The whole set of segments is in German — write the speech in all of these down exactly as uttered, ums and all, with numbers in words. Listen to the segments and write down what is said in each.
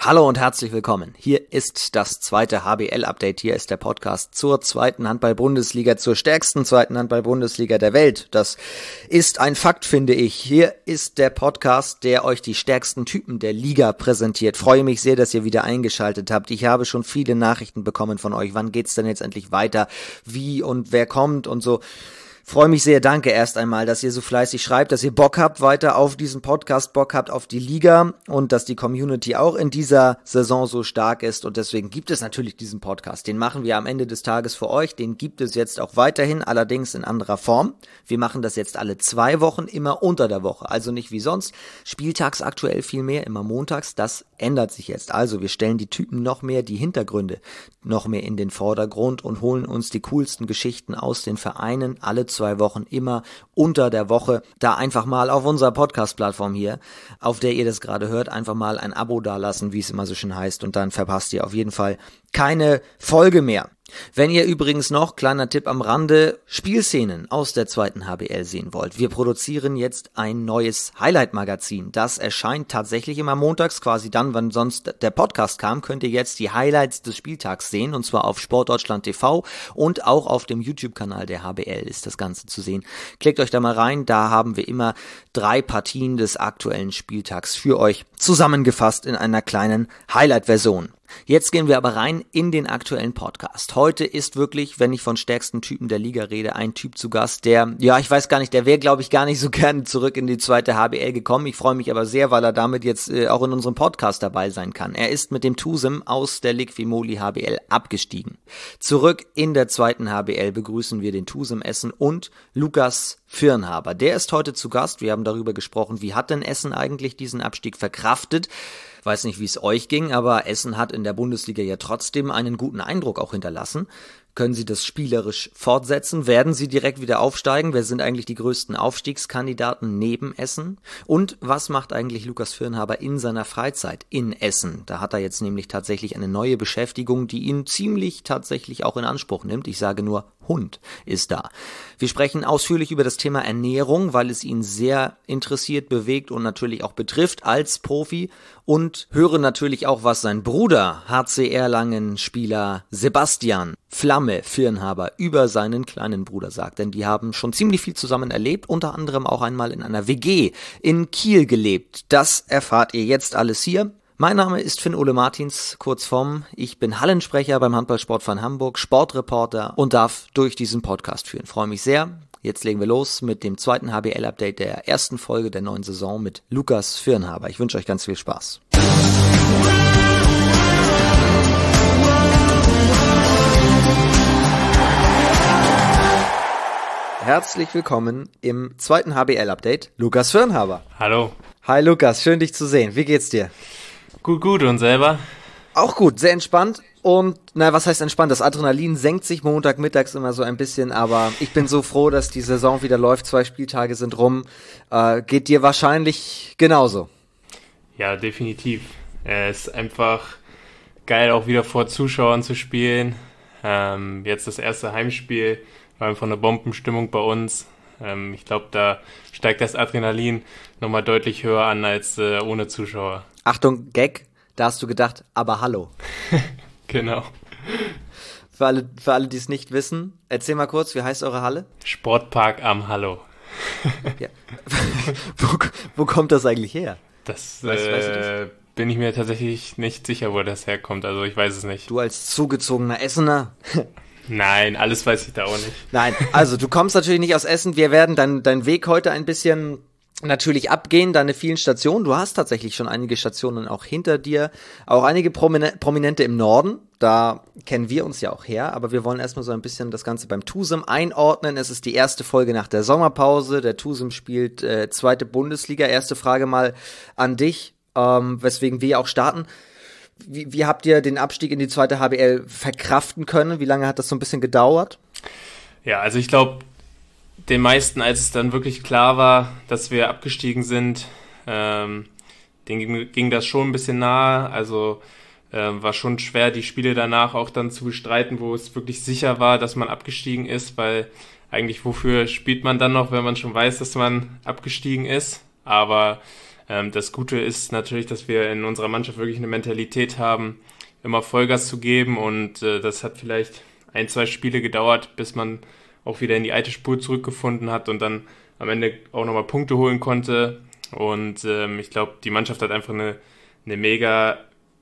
Hallo und herzlich willkommen. Hier ist das zweite H B L-Update. Hier ist der Podcast zur zweiten Handball-Bundesliga, zur stärksten zweiten Handball-Bundesliga der Welt. Das ist ein Fakt, finde ich. Hier ist der Podcast, der euch die stärksten Typen der Liga präsentiert. Freue mich sehr, dass ihr wieder eingeschaltet habt. Ich habe schon viele Nachrichten bekommen von euch. Wann geht's denn jetzt endlich weiter? Wie und wer kommt und so. Freue mich sehr, danke erst einmal, dass ihr so fleißig schreibt, dass ihr Bock habt weiter auf diesen Podcast, Bock habt auf die Liga und dass die Community auch in dieser Saison so stark ist und deswegen gibt es natürlich diesen Podcast. Den machen wir am Ende des Tages für euch, den gibt es jetzt auch weiterhin, allerdings in anderer Form. Wir machen das jetzt alle zwei Wochen, immer unter der Woche, also nicht wie sonst, spieltags aktuell viel mehr, immer montags, das ändert sich jetzt. Also wir stellen die Typen noch mehr, die Hintergründe noch mehr in den Vordergrund und holen uns die coolsten Geschichten aus den Vereinen, alle zwei Wochen immer unter der Woche. Da einfach mal auf unserer Podcast-Plattform hier, auf der ihr das gerade hört, einfach mal ein Abo dalassen, wie es immer so schön heißt und dann verpasst ihr auf jeden Fall keine Folge mehr. Wenn ihr übrigens noch, kleiner Tipp am Rande, Spielszenen aus der zweiten H B L sehen wollt, wir produzieren jetzt ein neues Highlight-Magazin. Das erscheint tatsächlich immer montags, quasi dann, wann sonst der Podcast kam, könnt ihr jetzt die Highlights des Spieltags sehen, und zwar auf Sportdeutschland T V und auch auf dem YouTube-Kanal der H B L ist das Ganze zu sehen. Klickt euch da mal rein, da haben wir immer drei Partien des aktuellen Spieltags für euch zusammengefasst in einer kleinen Highlight-Version. Jetzt gehen wir aber rein in den aktuellen Podcast. Heute ist wirklich, wenn ich von stärksten Typen der Liga rede, ein Typ zu Gast, der, ja, ich weiß gar nicht, der wäre, glaube ich, gar nicht so gerne zurück in die zweite H B L gekommen. Ich freue mich aber sehr, weil er damit jetzt äh, auch in unserem Podcast dabei sein kann. Er ist mit dem TuSim aus der Liqui-Moly H B L abgestiegen. Zurück in der zweiten H B L begrüßen wir den TuSim Essen und Lukas Firnhaber. Der ist heute zu Gast. Wir haben darüber gesprochen, wie hat denn Essen eigentlich diesen Abstieg verkraftet? Weiß nicht, wie es euch ging, aber Essen hat in der Bundesliga ja trotzdem einen guten Eindruck auch hinterlassen. Können sie das spielerisch fortsetzen? Werden sie direkt wieder aufsteigen? Wer sind eigentlich die größten Aufstiegskandidaten neben Essen? Und was macht eigentlich Lukas Firnhaber in seiner Freizeit in Essen? Da hat er jetzt nämlich tatsächlich eine neue Beschäftigung, die ihn ziemlich tatsächlich auch in Anspruch nimmt. Ich sage nur, Hund ist da. Wir sprechen ausführlich über das Thema Ernährung, weil es ihn sehr interessiert, bewegt und natürlich auch betrifft als Profi, und hören natürlich auch, was sein Bruder, H C Erlangen-Spieler Sebastian Flamme Firnhaber über seinen kleinen Bruder sagt, denn die haben schon ziemlich viel zusammen erlebt, unter anderem auch einmal in einer W G in Kiel gelebt. Das erfahrt ihr jetzt alles hier. Mein Name ist Finn-Ole Martins, kurz vorm. Ich bin Hallensprecher beim Handballsportverein Hamburg, Sportreporter und darf durch diesen Podcast führen. Freue mich sehr. Jetzt legen wir los mit dem zweiten H B L-Update der ersten Folge der neuen Saison mit Lukas Firnhaber. Ich wünsche euch ganz viel Spaß. Herzlich willkommen im zweiten H B L-Update, Lukas Firnhaber. Hallo. Hi Lukas, schön dich zu sehen. Wie geht's dir? Gut, gut. Und selber? Auch gut, sehr entspannt. Und, na, was heißt entspannt? Das Adrenalin senkt sich Montagmittags immer so ein bisschen, aber ich bin so froh, dass die Saison wieder läuft. Zwei Spieltage sind rum. Äh, geht dir wahrscheinlich genauso? Ja, definitiv. Es ist einfach geil, auch wieder vor Zuschauern zu spielen. Ähm, jetzt das erste Heimspiel war einfach eine Bombenstimmung bei uns. Ähm, ich glaube, da steigt das Adrenalin nochmal deutlich höher an als äh, ohne Zuschauer. Achtung, Gag, da hast du gedacht, aber hallo. Genau. Für alle, für alle, die es nicht wissen, erzähl mal kurz, wie heißt eure Halle? Sportpark am Hallo. Ja. wo, wo kommt das eigentlich her? Das, weißt, äh, weißt du das? Bin ich mir tatsächlich nicht sicher, wo das herkommt. Also ich weiß es nicht. Du als zugezogener Essener? Nein, alles weiß ich da auch nicht. Nein, also du kommst natürlich nicht aus Essen. Wir werden deinen dein Weg heute ein bisschen natürlich abgehen, deine vielen Stationen. Du hast tatsächlich schon einige Stationen auch hinter dir, auch einige Promine- Prominente im Norden. Da kennen wir uns ja auch her, aber wir wollen erstmal so ein bisschen das Ganze beim TuSim einordnen. Es ist die erste Folge nach der Sommerpause. Der TuSim spielt äh, zweite Bundesliga. Erste Frage mal an dich, ähm, weswegen wir auch starten. Wie, wie habt ihr den Abstieg in die zweite H B L verkraften können? Wie lange hat das so ein bisschen gedauert? Ja, also ich glaube, den meisten, als es dann wirklich klar war, dass wir abgestiegen sind, ähm, denen ging, ging das schon ein bisschen nahe. Also äh, war schon schwer, die Spiele danach auch dann zu bestreiten, wo es wirklich sicher war, dass man abgestiegen ist, weil eigentlich wofür spielt man dann noch, wenn man schon weiß, dass man abgestiegen ist. Aber Ähm, das Gute ist natürlich, dass wir in unserer Mannschaft wirklich eine Mentalität haben, immer Vollgas zu geben, und äh, das hat vielleicht ein, zwei Spiele gedauert, bis man auch wieder in die alte Spur zurückgefunden hat und dann am Ende auch nochmal Punkte holen konnte. Und ähm, ich glaube, die Mannschaft hat einfach eine, eine mega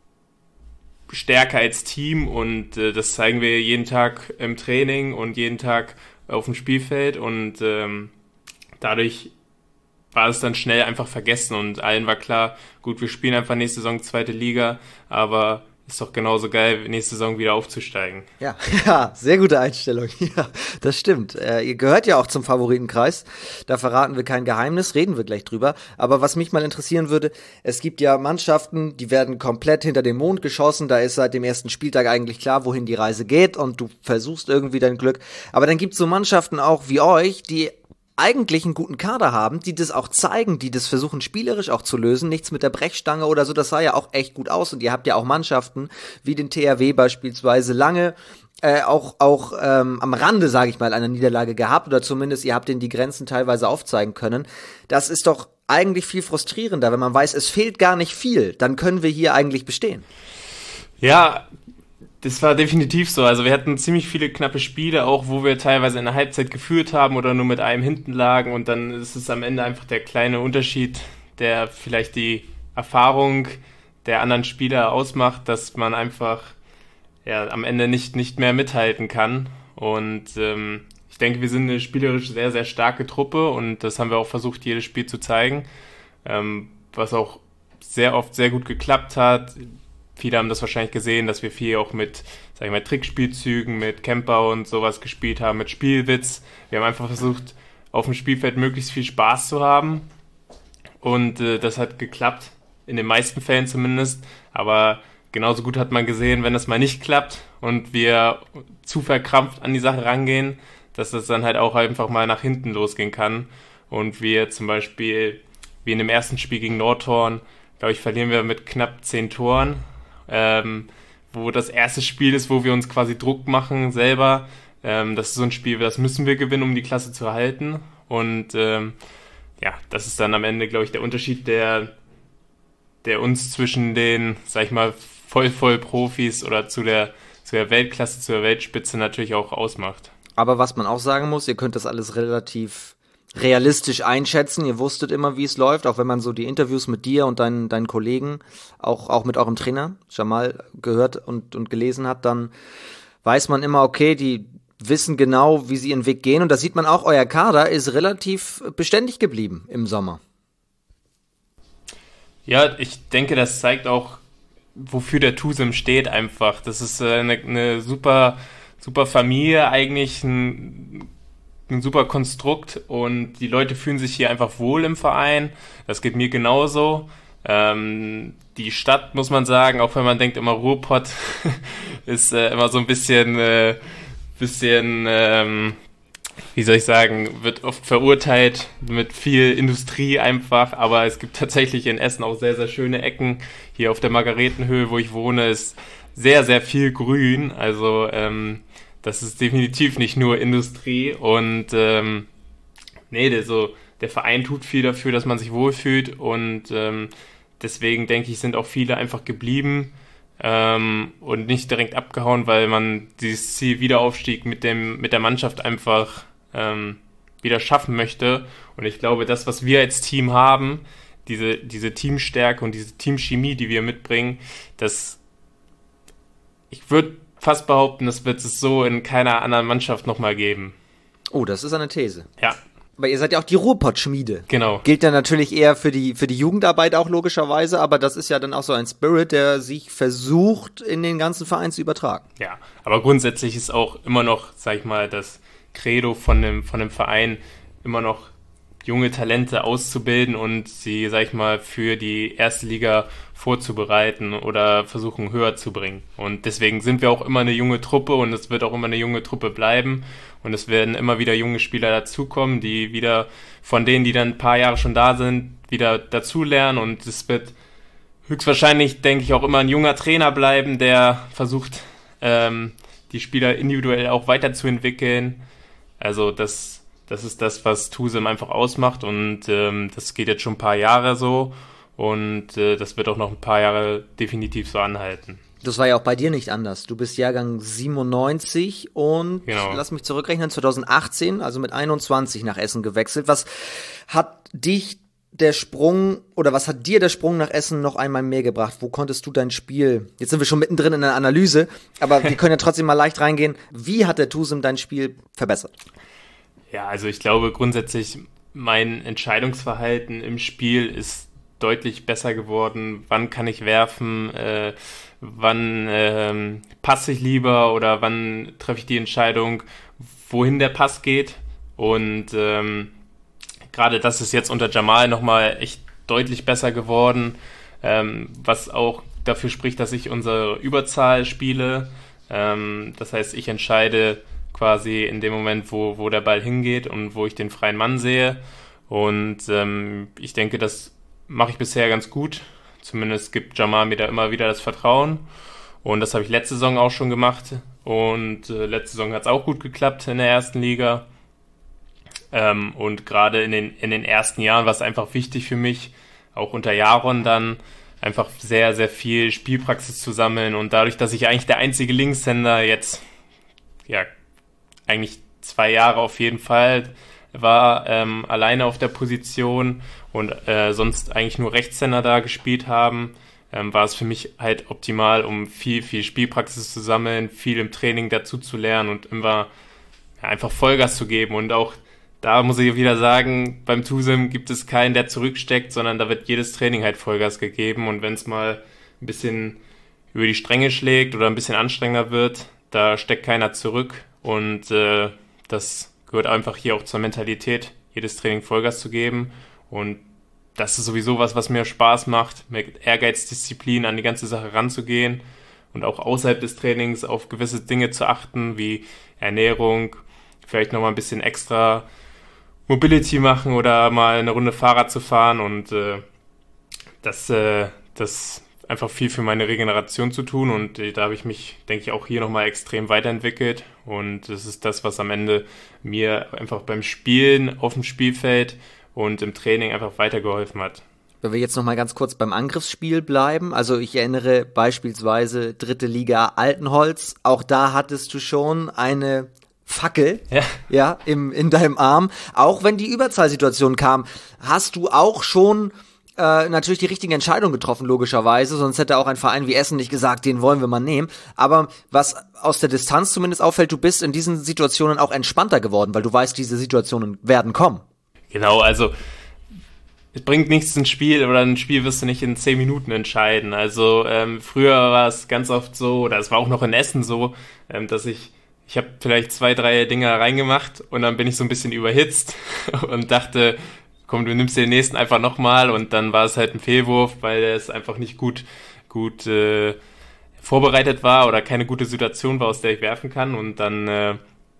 Stärke als Team, und äh, das zeigen wir jeden Tag im Training und jeden Tag auf dem Spielfeld, und ähm, dadurch war es dann schnell einfach vergessen und allen war klar, gut, wir spielen einfach nächste Saison zweite Liga, aber ist doch genauso geil, nächste Saison wieder aufzusteigen. Ja, ja, sehr gute Einstellung. Ja, das stimmt. Äh, ihr gehört ja auch zum Favoritenkreis. Da verraten wir kein Geheimnis, reden wir gleich drüber. Aber was mich mal interessieren würde, es gibt ja Mannschaften, die werden komplett hinter den Mond geschossen. Da ist seit dem ersten Spieltag eigentlich klar, wohin die Reise geht, und du versuchst irgendwie dein Glück. Aber dann gibt es so Mannschaften auch wie euch, die eigentlich einen guten Kader haben, die das auch zeigen, die das versuchen spielerisch auch zu lösen, nichts mit der Brechstange oder so, das sah ja auch echt gut aus, und ihr habt ja auch Mannschaften wie den T H W beispielsweise lange äh, auch auch ähm, am Rande, sage ich mal, einer Niederlage gehabt, oder zumindest ihr habt denen die Grenzen teilweise aufzeigen können. Das ist doch eigentlich viel frustrierender, wenn man weiß, es fehlt gar nicht viel, dann können wir hier eigentlich bestehen. Ja, das war definitiv so. Also wir hatten ziemlich viele knappe Spiele, auch wo wir teilweise in der Halbzeit geführt haben oder nur mit einem hinten lagen, und dann ist es am Ende einfach der kleine Unterschied, der vielleicht die Erfahrung der anderen Spieler ausmacht, dass man einfach ja am Ende nicht, nicht mehr mithalten kann. Und ähm, ich denke, wir sind eine spielerisch sehr, sehr starke Truppe, und das haben wir auch versucht, jedes Spiel zu zeigen, ähm, was auch sehr oft sehr gut geklappt hat. Viele haben das wahrscheinlich gesehen, dass wir viel auch mit, sag ich mal, Trickspielzügen, mit Camper und sowas gespielt haben, mit Spielwitz. Wir haben einfach versucht, auf dem Spielfeld möglichst viel Spaß zu haben. Und äh, das hat geklappt, in den meisten Fällen zumindest. Aber genauso gut hat man gesehen, wenn das mal nicht klappt und wir zu verkrampft an die Sache rangehen, dass das dann halt auch einfach mal nach hinten losgehen kann. Und wir zum Beispiel, wie in dem ersten Spiel gegen Nordhorn, glaube ich, verlieren wir mit knapp zehn Toren. Ähm, wo das erste Spiel ist, wo wir uns quasi Druck machen selber. Ähm, das ist so ein Spiel, das müssen wir gewinnen, um die Klasse zu erhalten. Und ähm, ja, das ist dann am Ende, glaube ich, der Unterschied, der, der uns zwischen den, sag ich mal, voll, voll Profis oder zu der, zu der Weltklasse, zu der Weltspitze natürlich auch ausmacht. Aber was man auch sagen muss, ihr könnt das alles relativ realistisch einschätzen. Ihr wusstet immer, wie es läuft, auch wenn man so die Interviews mit dir und deinen, deinen Kollegen, auch, auch mit eurem Trainer, Jamal, gehört und, und gelesen hat, dann weiß man immer, okay, die wissen genau, wie sie ihren Weg gehen. Und da sieht man auch, euer Kader ist relativ beständig geblieben im Sommer. Ja, ich denke, das zeigt auch, wofür der TuSim steht einfach. Das ist eine, eine super, super Familie, eigentlich ein ein super Konstrukt, und die Leute fühlen sich hier einfach wohl im Verein. Das geht mir genauso. Ähm, die Stadt, muss man sagen, auch wenn man denkt immer Ruhrpott, ist äh, immer so ein bisschen, äh, bisschen, ähm, wie soll ich sagen, wird oft verurteilt mit viel Industrie einfach, aber es gibt tatsächlich in Essen auch sehr, sehr schöne Ecken. Hier auf der Margaretenhöhe, wo ich wohne, ist sehr, sehr viel Grün, also ähm, das ist definitiv nicht nur Industrie, und ähm, nee, der, so, der Verein tut viel dafür, dass man sich wohlfühlt, und ähm, deswegen denke ich, sind auch viele einfach geblieben ähm, und nicht direkt abgehauen, weil man dieses Ziel Wiederaufstieg mit dem mit der Mannschaft einfach ähm, wieder schaffen möchte. Und ich glaube, das, was wir als Team haben, diese, diese Teamstärke und diese Teamchemie, die wir mitbringen, das, ich würde fast behaupten, das wird es so in keiner anderen Mannschaft nochmal geben. Oh, das ist eine These. Ja. Aber ihr seid ja auch die Ruhrpott-Schmiede. Genau. Gilt ja natürlich eher für die, für die Jugendarbeit auch logischerweise, aber das ist ja dann auch so ein Spirit, der sich versucht, in den ganzen Verein zu übertragen. Ja, aber grundsätzlich ist auch immer noch, sag ich mal, das Credo von dem, von dem Verein immer noch junge Talente auszubilden und sie, sag ich mal, für die erste Liga vorzubereiten oder versuchen höher zu bringen. Und deswegen sind wir auch immer eine junge Truppe, und es wird auch immer eine junge Truppe bleiben, und es werden immer wieder junge Spieler dazukommen, die wieder von denen, die dann ein paar Jahre schon da sind, wieder dazulernen, und es wird höchstwahrscheinlich, denke ich, auch immer ein junger Trainer bleiben, der versucht, ähm, die Spieler individuell auch weiterzuentwickeln. Also das Das ist das, was TuSim einfach ausmacht, und ähm, das geht jetzt schon ein paar Jahre so, und äh, das wird auch noch ein paar Jahre definitiv so anhalten. Das war ja auch bei dir nicht anders. Du bist Jahrgang siebenundneunzig und genau. Lass mich zurückrechnen, zwanzig achtzehn, also mit einundzwanzig nach Essen gewechselt. Was hat dich der Sprung oder was hat dir der Sprung nach Essen noch einmal mehr gebracht? Wo konntest du dein Spiel, jetzt sind wir schon mittendrin in der Analyse, aber wir können ja trotzdem mal leicht reingehen. Wie hat der TuSim dein Spiel verbessert? Ja, also ich glaube grundsätzlich, mein Entscheidungsverhalten im Spiel ist deutlich besser geworden. Wann kann ich werfen? Äh, wann ähm, passe ich lieber oder wann treffe ich die Entscheidung, wohin der Pass geht? Und ähm, gerade das ist jetzt unter Jamal nochmal echt deutlich besser geworden, ähm, was auch dafür spricht, dass ich unsere Überzahl spiele. Ähm, das heißt, ich entscheide quasi in dem Moment, wo, wo der Ball hingeht und wo ich den freien Mann sehe. Und ähm, ich denke, das mache ich bisher ganz gut. Zumindest gibt Jamal mir da immer wieder das Vertrauen. Und das habe ich letzte Saison auch schon gemacht. Und äh, letzte Saison hat es auch gut geklappt in der ersten Liga. Ähm, und gerade in den, in den ersten Jahren war es einfach wichtig für mich, auch unter Jaron dann, einfach sehr, sehr viel Spielpraxis zu sammeln. Und dadurch, dass ich eigentlich der einzige Linkshänder jetzt, ja, eigentlich zwei Jahre auf jeden Fall war, ähm, alleine auf der Position und äh, sonst eigentlich nur Rechtshänder da gespielt haben, ähm, war es für mich halt optimal, um viel, viel Spielpraxis zu sammeln, viel im Training dazu zu lernen und immer ja, einfach Vollgas zu geben. Und auch da muss ich wieder sagen, beim TuSim gibt es keinen, der zurücksteckt, sondern da wird jedes Training halt Vollgas gegeben. Und wenn es mal ein bisschen über die Stränge schlägt oder ein bisschen anstrengender wird, da steckt keiner zurück. Und äh, das gehört einfach hier auch zur Mentalität, jedes Training Vollgas zu geben. Und das ist sowieso was, was mir Spaß macht, mit Ehrgeiz, Disziplin an die ganze Sache ranzugehen und auch außerhalb des Trainings auf gewisse Dinge zu achten, wie Ernährung, vielleicht nochmal ein bisschen extra Mobility machen oder mal eine Runde Fahrrad zu fahren. Und äh, das, äh, das einfach viel für meine Regeneration zu tun. Und äh, da habe ich mich, denke ich, auch hier nochmal extrem weiterentwickelt. Und das ist das, was am Ende mir einfach beim Spielen auf dem Spielfeld und im Training einfach weitergeholfen hat. Wenn wir jetzt noch mal ganz kurz beim Angriffsspiel bleiben, also ich erinnere beispielsweise dritte Liga Altenholz, auch da hattest du schon eine Fackel, ja, ja im, in deinem Arm, auch wenn die Überzahlsituation kam, hast du auch schon äh, natürlich die richtige Entscheidung getroffen, logischerweise, sonst hätte auch ein Verein wie Essen nicht gesagt, den wollen wir mal nehmen, aber was aus der Distanz zumindest auffällt, du bist in diesen Situationen auch entspannter geworden, weil du weißt, diese Situationen werden kommen. Genau, also es bringt nichts ein Spiel oder ein Spiel wirst du nicht in zehn Minuten entscheiden. Also ähm, früher war es ganz oft so, oder es war auch noch in Essen so, ähm, dass ich, ich habe vielleicht zwei, drei Dinger reingemacht und dann bin ich so ein bisschen überhitzt und dachte, komm, du nimmst den nächsten einfach nochmal und dann war es halt ein Fehlwurf, weil es einfach nicht gut, gut äh, vorbereitet war oder keine gute Situation war, aus der ich werfen kann. Und dann, äh,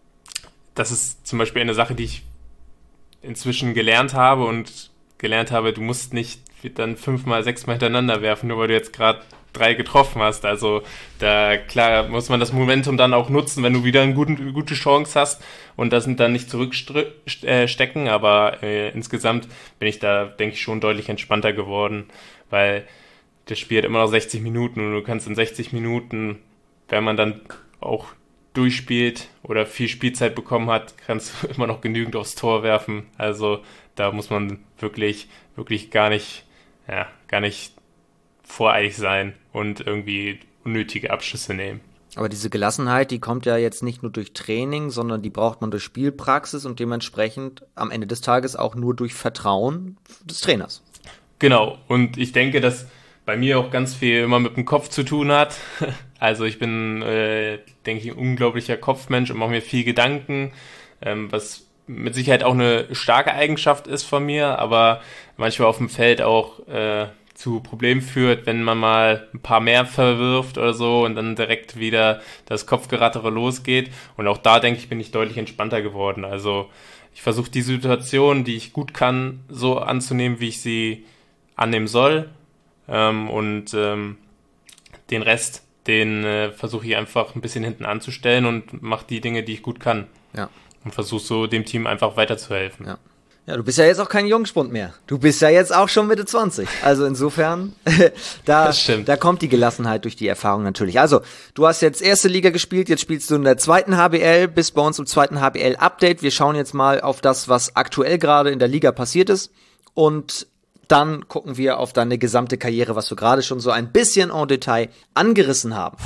das ist zum Beispiel eine Sache, die ich inzwischen gelernt habe und gelernt habe, du musst nicht dann fünfmal, sechsmal hintereinander werfen, nur weil du jetzt gerade drei getroffen hast. Also da, klar, muss man das Momentum dann auch nutzen, wenn du wieder eine gute, gute Chance hast und das dann nicht zurückstecken, aber äh, insgesamt bin ich da, denke ich, schon deutlich entspannter geworden, weil das Spiel hat immer noch sechzig Minuten und du kannst in sechzig Minuten, wenn man dann auch durchspielt oder viel Spielzeit bekommen hat, kannst du immer noch genügend aufs Tor werfen. Also da muss man wirklich, wirklich gar nicht, ja, gar nicht voreilig sein und irgendwie unnötige Abschüsse nehmen. Aber diese Gelassenheit, die kommt ja jetzt nicht nur durch Training, sondern die braucht man durch Spielpraxis und dementsprechend am Ende des Tages auch nur durch Vertrauen des Trainers. Genau, und ich denke, dass bei mir auch ganz viel immer mit dem Kopf zu tun hat. Also ich bin, äh, denke ich, ein unglaublicher Kopfmensch und mache mir viel Gedanken, ähm, was mit Sicherheit auch eine starke Eigenschaft ist von mir, aber manchmal auf dem Feld auch äh, zu Problemen führt, wenn man mal ein paar mehr verwirft oder so und dann direkt wieder das Kopfgerattere losgeht. Und auch da, denke ich, bin ich deutlich entspannter geworden. Also ich versuche die Situation, die ich gut kann, so anzunehmen, wie ich sie annehmen soll. Ähm, und ähm, den Rest, den äh, versuche ich einfach ein bisschen hinten anzustellen und mache die Dinge, die ich gut kann. Ja. Und versuche so dem Team einfach weiterzuhelfen. Ja. Ja, du bist ja jetzt auch kein Jungspund mehr. Du bist ja jetzt auch schon Mitte zwanzig. Also insofern, da, da kommt die Gelassenheit durch die Erfahrung natürlich. Also, du hast jetzt erste Liga gespielt, jetzt spielst du in der zweiten H B L, bist bei uns im zweiten H B L-Update. Wir schauen jetzt mal auf das, was aktuell gerade in der Liga passiert ist. Und dann gucken wir auf deine gesamte Karriere, was wir gerade schon so ein bisschen en Detail angerissen haben.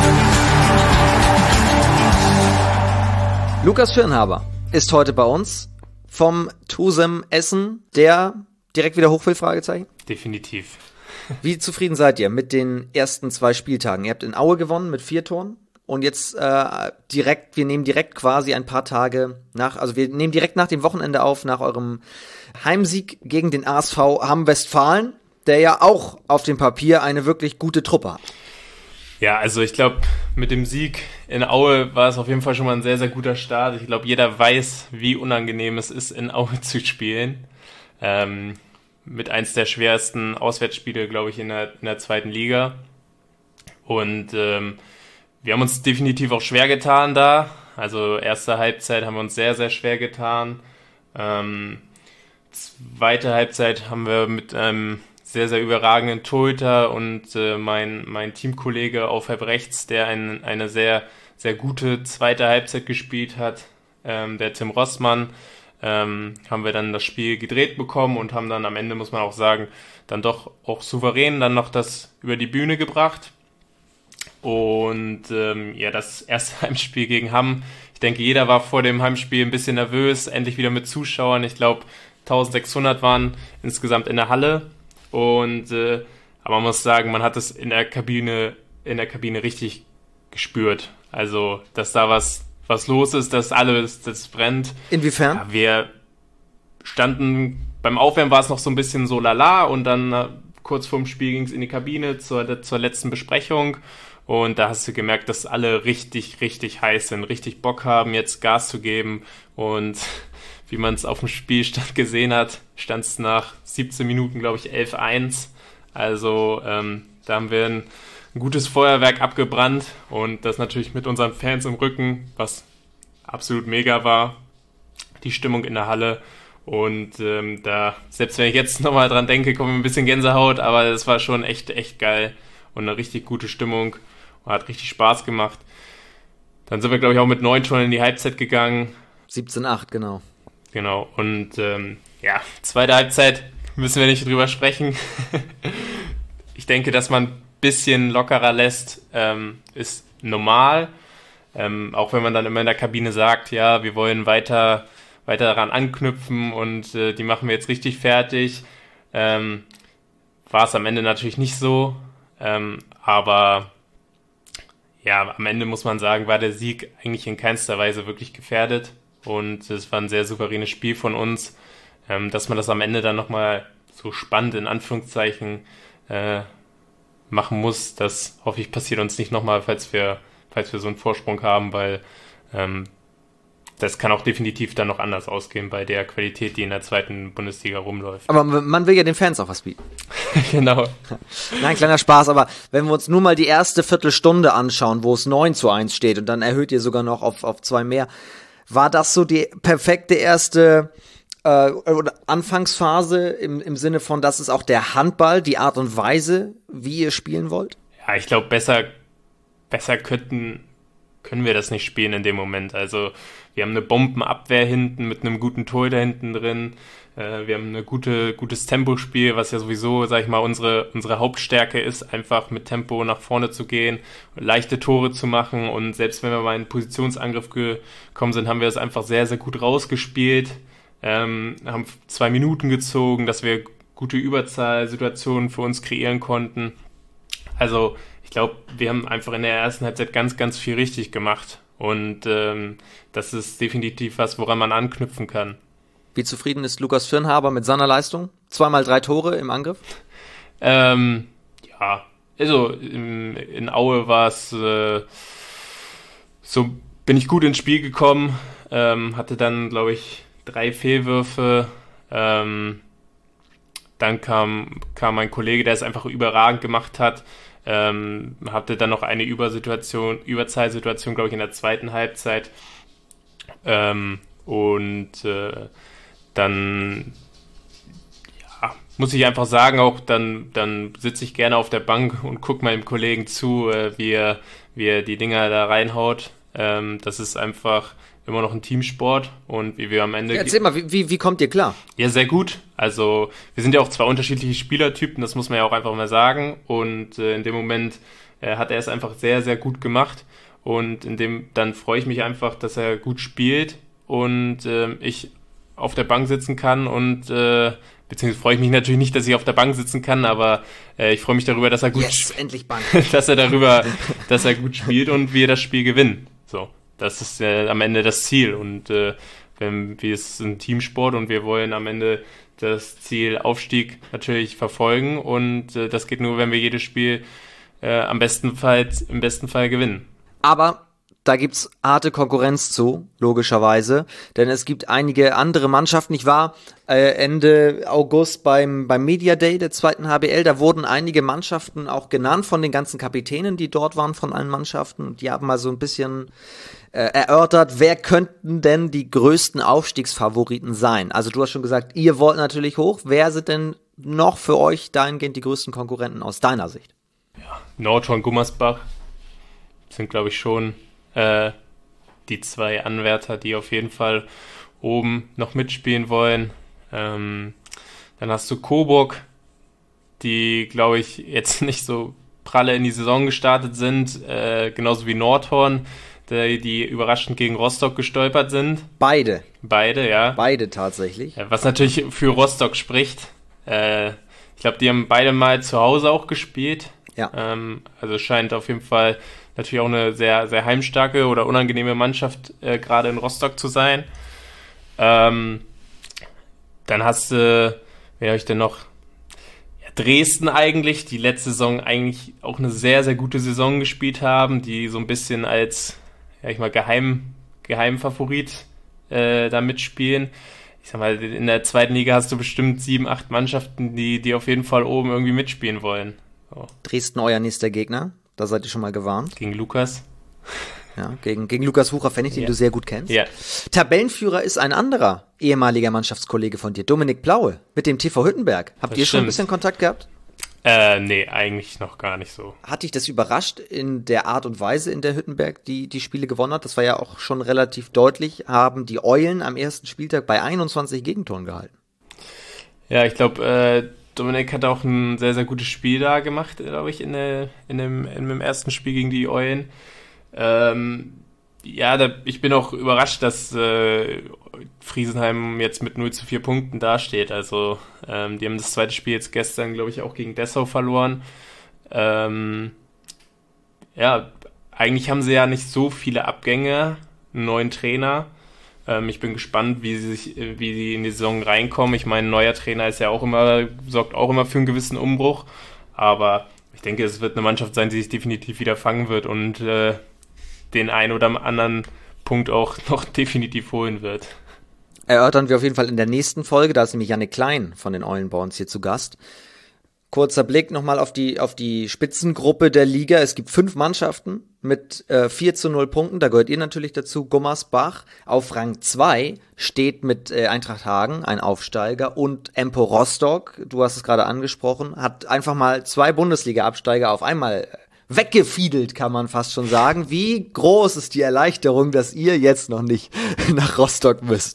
Lukas Firnhaber ist heute bei uns. Vom Tusem Essen, der direkt wieder hoch will, Fragezeichen? Definitiv. Wie zufrieden seid ihr mit den ersten zwei Spieltagen? Ihr habt in Aue gewonnen mit vier Toren und jetzt äh, direkt, wir nehmen direkt quasi ein paar Tage nach, also wir nehmen direkt nach dem Wochenende auf, nach eurem Heimsieg gegen den A S V Hamm-Westfalen, der ja auch auf dem Papier eine wirklich gute Truppe hat. Ja, also ich glaube, mit dem Sieg in Aue war es auf jeden Fall schon mal ein sehr, sehr guter Start. Ich glaube, jeder weiß, wie unangenehm es ist, in Aue zu spielen. Ähm, mit eins der schwersten Auswärtsspiele, glaube ich, in der, in der zweiten Liga. Und ähm, wir haben uns definitiv auch schwer getan da. Also erste Halbzeit haben wir uns sehr, sehr schwer getan. Ähm, zweite Halbzeit haben wir mit einem sehr, sehr überragenden Torhüter und äh, mein, mein Teamkollege auf halb rechts, der ein, eine sehr, sehr gute zweite Halbzeit gespielt hat, ähm, der Tim Rossmann, ähm, haben wir dann das Spiel gedreht bekommen und haben dann am Ende, muss man auch sagen, dann doch auch souverän dann noch das über die Bühne gebracht. Und ähm, ja, das erste Heimspiel gegen Hamm, ich denke, jeder war vor dem Heimspiel ein bisschen nervös, endlich wieder mit Zuschauern. Ich glaube, eintausendsechshundert waren insgesamt in der Halle. Und äh, aber man muss sagen, man hat es in der Kabine in der Kabine richtig gespürt. Also, dass da was was los ist, dass alles das brennt. Inwiefern? Ja, wir standen beim Aufwärmen, war es noch so ein bisschen so lala und dann äh, kurz vorm Spiel ging es in die Kabine zur zur letzten Besprechung und da hast du gemerkt, dass alle richtig richtig heiß sind, richtig Bock haben, jetzt Gas zu geben und wie man es auf dem Spielstand gesehen hat, stand es nach siebzehn Minuten, glaube ich, elf eins. Also ähm, da haben wir ein, ein gutes Feuerwerk abgebrannt und das natürlich mit unseren Fans im Rücken, was absolut mega war, die Stimmung in der Halle. Und ähm, da, selbst wenn ich jetzt nochmal dran denke, kommt mir ein bisschen Gänsehaut, aber es war schon echt, echt geil und eine richtig gute Stimmung und hat richtig Spaß gemacht. Dann sind wir, glaube ich, auch mit neun Toren in die Halbzeit gegangen. siebzehn acht, genau. Genau, und ähm, ja, zweite Halbzeit müssen wir nicht drüber sprechen. Ich denke, dass man ein bisschen lockerer lässt, ähm, ist normal. Ähm, auch wenn man dann immer in der Kabine sagt, ja, wir wollen weiter, weiter daran anknüpfen und äh, die machen wir jetzt richtig fertig. Ähm, war es am Ende natürlich nicht so, ähm, aber ja, am Ende muss man sagen, war der Sieg eigentlich in keinster Weise wirklich gefährdet. Und es war ein sehr souveränes Spiel von uns, ähm, dass man das am Ende dann nochmal so spannend in Anführungszeichen äh, machen muss. Das hoffe ich passiert uns nicht nochmal, falls wir, falls wir so einen Vorsprung haben, weil ähm, das kann auch definitiv dann noch anders ausgehen bei der Qualität, die in der zweiten Bundesliga rumläuft. Aber man will ja den Fans auch was bieten. Genau. Nein, kleiner Spaß, aber wenn wir uns nur mal die erste Viertelstunde anschauen, wo es neun zu eins steht und dann erhöht ihr sogar noch auf, auf zwei mehr, war das so die perfekte erste äh, oder Anfangsphase im, im Sinne von, das ist auch der Handball, die Art und Weise, wie ihr spielen wollt? Ja, ich glaube, besser, besser könnten, können wir das nicht spielen in dem Moment. Also wir haben eine Bombenabwehr hinten mit einem guten Torhüter hinten drin. Äh, wir haben ein gute, gutes Tempospiel, was ja sowieso, sag ich mal, unsere, unsere Hauptstärke ist, einfach mit Tempo nach vorne zu gehen, leichte Tore zu machen. Und selbst wenn wir mal in Positionsangriff gekommen sind, haben wir das einfach sehr, sehr gut rausgespielt. Ähm, haben zwei Minuten gezogen, dass wir gute Überzahlsituationen für uns kreieren konnten. Also ich glaube, wir haben einfach in der ersten Halbzeit ganz, ganz viel richtig gemacht. Und ähm, das ist definitiv was, woran man anknüpfen kann. Wie zufrieden ist Lukas Firnhaber mit seiner Leistung? Zweimal drei Tore im Angriff? Ähm, ja, also in, in Aue war es äh, so, bin ich gut ins Spiel gekommen, ähm, hatte dann, glaube ich, drei Fehlwürfe. Ähm, dann kam, kam mein Kollege, der es einfach überragend gemacht hat. Ähm, hatte dann noch eine Übersituation, Überzahlsituation, glaube ich, in der zweiten Halbzeit. Ähm, und äh, dann ja, muss ich einfach sagen, auch dann, dann sitze ich gerne auf der Bank und gucke meinem Kollegen zu, äh, wie, er, wie er die Dinger da reinhaut. Ähm, das ist einfach immer noch ein Teamsport und wie wir am Ende... Ja, erzähl mal, wie, wie, wie kommt ihr klar? Ja, sehr gut. Also wir sind ja auch zwei unterschiedliche Spielertypen, das muss man ja auch einfach mal sagen. Und äh, in dem Moment äh, hat er es einfach sehr, sehr gut gemacht. Und in dem dann freue ich mich einfach, dass er gut spielt und äh, ich auf der Bank sitzen kann und äh, beziehungsweise freue ich mich natürlich nicht, dass ich auf der Bank sitzen kann, aber äh, ich freue mich darüber, dass er gut yes, endlich Bank. dass er darüber, dass er gut spielt und wir das Spiel gewinnen. So. Das ist äh, am Ende das Ziel und äh, wenn wir es ist ein Teamsport und wir wollen am Ende das Ziel Aufstieg natürlich verfolgen und äh, das geht nur, wenn wir jedes Spiel äh, am besten Fall, im besten Fall gewinnen. Aber da gibt's harte Konkurrenz zu, logischerweise, denn es gibt einige andere Mannschaften. Ich war äh, Ende August beim beim Media Day der zweiten H B L, da wurden einige Mannschaften auch genannt von den ganzen Kapitänen, die dort waren von allen Mannschaften und die haben mal so ein bisschen äh, erörtert, wer könnten denn die größten Aufstiegsfavoriten sein? Also du hast schon gesagt, ihr wollt natürlich hoch. Wer sind denn noch für euch dahingehend die größten Konkurrenten aus deiner Sicht? Ja, Nordhorn, Gummersbach sind, glaube ich, schon äh, die zwei Anwärter, die auf jeden Fall oben noch mitspielen wollen. Ähm, dann hast du Coburg, die, glaube ich, jetzt nicht so pralle in die Saison gestartet sind, äh, genauso wie Nordhorn, die, die überraschend gegen Rostock gestolpert sind. Beide. Beide, ja. Beide tatsächlich. Ja, was natürlich für Rostock spricht. Äh, ich glaube, die haben beide mal zu Hause auch gespielt. Ja. Ähm, also scheint auf jeden Fall natürlich auch eine sehr, sehr heimstarke oder unangenehme Mannschaft äh, gerade in Rostock zu sein. Ähm, dann hast du, wen habe ich denn noch? Ja, Dresden eigentlich, die letzte Saison eigentlich auch eine sehr, sehr gute Saison gespielt haben, die so ein bisschen als, ja ich mal, Geheim, Geheimfavorit äh, da mitspielen. Ich sag mal, in der zweiten Liga hast du bestimmt sieben, acht Mannschaften, die, die auf jeden Fall oben irgendwie mitspielen wollen. So. Dresden euer nächster Gegner, da seid ihr schon mal gewarnt. Gegen Lukas. Ja, gegen, gegen Lukas Wucher-Pfennig, den ja. du sehr gut kennst. Ja. Tabellenführer ist ein anderer ehemaliger Mannschaftskollege von dir, Dominik Plaue, mit dem T V Hüttenberg. Habt Das ihr schon ein stimmt. bisschen Kontakt gehabt? Äh, nee, eigentlich noch gar nicht so. Hat dich das überrascht in der Art und Weise, in der Hüttenberg die, die Spiele gewonnen hat? Das war ja auch schon relativ deutlich, haben die Eulen am ersten Spieltag bei einundzwanzig Gegentoren gehalten. Ja, ich glaube, äh, Dominik hat auch ein sehr, sehr gutes Spiel da gemacht, glaube ich, in, der, in, dem, in dem ersten Spiel gegen die Eulen. Ähm, ja, da, ich bin auch überrascht, dass äh, Friesenheim jetzt mit null zu vier Punkten dasteht. Also ähm, die haben das zweite Spiel jetzt gestern, glaube ich, auch gegen Dessau verloren. Ähm, ja, eigentlich haben sie ja nicht so viele Abgänge, einen neuen Trainer. Ähm, ich bin gespannt, wie sie sich, wie sie in die Saison reinkommen. Ich meine, ein neuer Trainer ist ja auch immer, sorgt auch immer für einen gewissen Umbruch. Aber ich denke, es wird eine Mannschaft sein, die sich definitiv wieder fangen wird und äh, den einen oder anderen Punkt auch noch definitiv holen wird. Erörtern wir auf jeden Fall in der nächsten Folge, da ist nämlich Janne Klein von den Eulenborns hier zu Gast. Kurzer Blick nochmal auf die, auf die Spitzengruppe der Liga. Es gibt fünf Mannschaften mit äh, vier zu null Punkten, da gehört ihr natürlich dazu. Gummersbach auf Rang zwei steht mit äh, Eintracht Hagen, ein Aufsteiger, und Empo Rostock, du hast es gerade angesprochen, hat einfach mal zwei Bundesliga-Absteiger auf einmal weggefiedelt, kann man fast schon sagen. Wie groß ist die Erleichterung, dass ihr jetzt noch nicht nach Rostock müsst?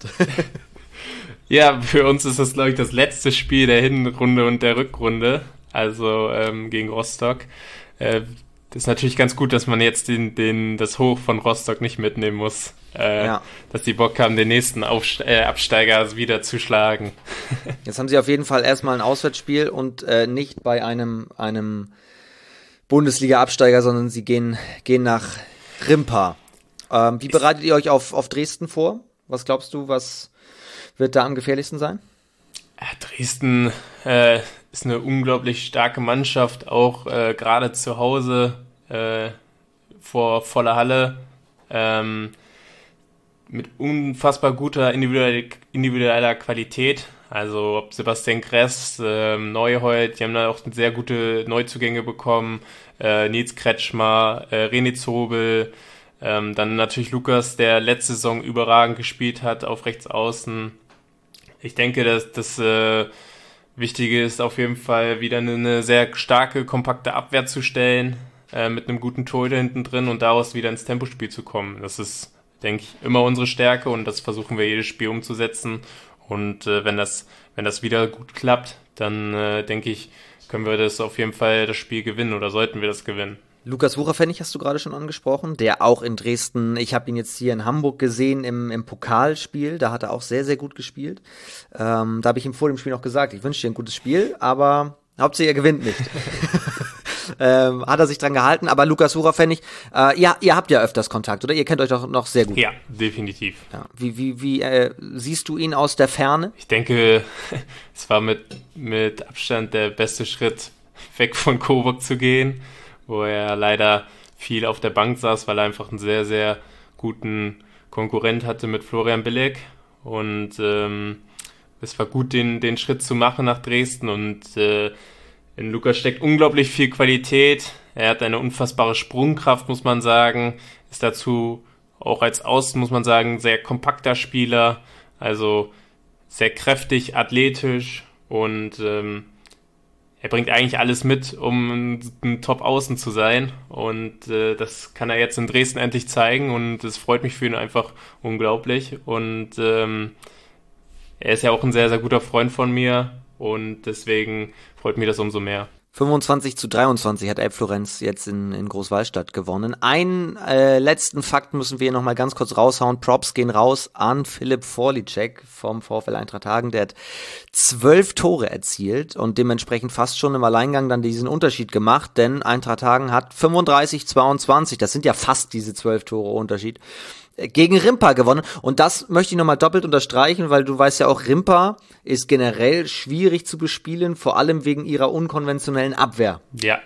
Ja, für uns ist das, glaube ich, das letzte Spiel der Hinrunde und der Rückrunde, also ähm, gegen Rostock. Äh, das ist natürlich ganz gut, dass man jetzt den, den, das Hoch von Rostock nicht mitnehmen muss. Äh, ja. Dass die Bock haben, den nächsten Aufste- äh, Absteiger wieder zu schlagen. Jetzt haben sie auf jeden Fall erstmal ein Auswärtsspiel und äh, nicht bei einem, einem Bundesliga-Absteiger, sondern sie gehen, gehen nach Rimpa. Ähm, wie bereitet ihr euch auf, auf Dresden vor? Was glaubst du, was wird da am gefährlichsten sein? Ja, Dresden äh, ist eine unglaublich starke Mannschaft, auch äh, gerade zu Hause äh, vor voller Halle, ähm, mit unfassbar guter individueller, individueller Qualität. Also ob Sebastian Gress, äh, Neuhold, die haben da auch sehr gute Neuzugänge bekommen, äh, Nils Kretschmer, äh, René Zobel, ähm, dann natürlich Lukas, der letzte Saison überragend gespielt hat auf rechts außen. Ich denke, dass das äh, Wichtige ist auf jeden Fall wieder eine, eine sehr starke, kompakte Abwehr zu stellen, äh, mit einem guten Torhüter hinten drin und daraus wieder ins Tempospiel zu kommen. Das ist, denke ich, immer unsere Stärke und das versuchen wir jedes Spiel umzusetzen. Und äh, wenn das wenn das wieder gut klappt, dann äh, denke ich, können wir das auf jeden Fall das Spiel gewinnen oder sollten wir das gewinnen. Lukas Wucherpfennig hast du gerade schon angesprochen, der auch in Dresden, ich habe ihn jetzt hier in Hamburg gesehen im, im Pokalspiel, da hat er auch sehr, sehr gut gespielt. Ähm, da habe ich ihm vor dem Spiel noch gesagt, ich wünsche dir ein gutes Spiel, aber Hauptsache er gewinnt nicht. ähm, hat er sich dran gehalten, aber Lukas Wucherpfennig, äh, ihr, ihr habt ja öfters Kontakt, oder? Ihr kennt euch doch noch sehr gut. Ja, definitiv. Ja. Wie, wie, wie äh, siehst du ihn aus der Ferne? Ich denke, es war mit, mit Abstand der beste Schritt, weg von Coburg zu gehen, wo er leider viel auf der Bank saß, weil er einfach einen sehr, sehr guten Konkurrent hatte mit Florian Billig. Und ähm, es war gut, den, den Schritt zu machen nach Dresden. Und äh, in Lukas steckt unglaublich viel Qualität. Er hat eine unfassbare Sprungkraft, muss man sagen. Ist dazu auch als Außen, muss man sagen, sehr kompakter Spieler. Also sehr kräftig, athletisch und ähm, er bringt eigentlich alles mit, um ein Top-Außen zu sein und äh, das kann er jetzt in Dresden endlich zeigen und es freut mich für ihn einfach unglaublich und ähm, er ist ja auch ein sehr, sehr guter Freund von mir und deswegen freut mich das umso mehr. fünfundzwanzig zu dreiundzwanzig hat Elbflorenz jetzt in, in Großwallstadt gewonnen. Einen äh, letzten Fakt müssen wir hier nochmal ganz kurz raushauen. Props gehen raus an Philipp Vorlicek vom VfL Eintracht Hagen. Der hat zwölf Tore erzielt und dementsprechend fast schon im Alleingang dann diesen Unterschied gemacht, denn Eintracht Hagen hat fünfunddreißig zu zweiundzwanzig, das sind ja fast diese zwölf Tore Unterschied, gegen Rimpa gewonnen. Und das möchte ich nochmal doppelt unterstreichen, weil du weißt ja auch, Rimpa ist generell schwierig zu bespielen, vor allem wegen ihrer unkonventionellen Abwehr. Ja,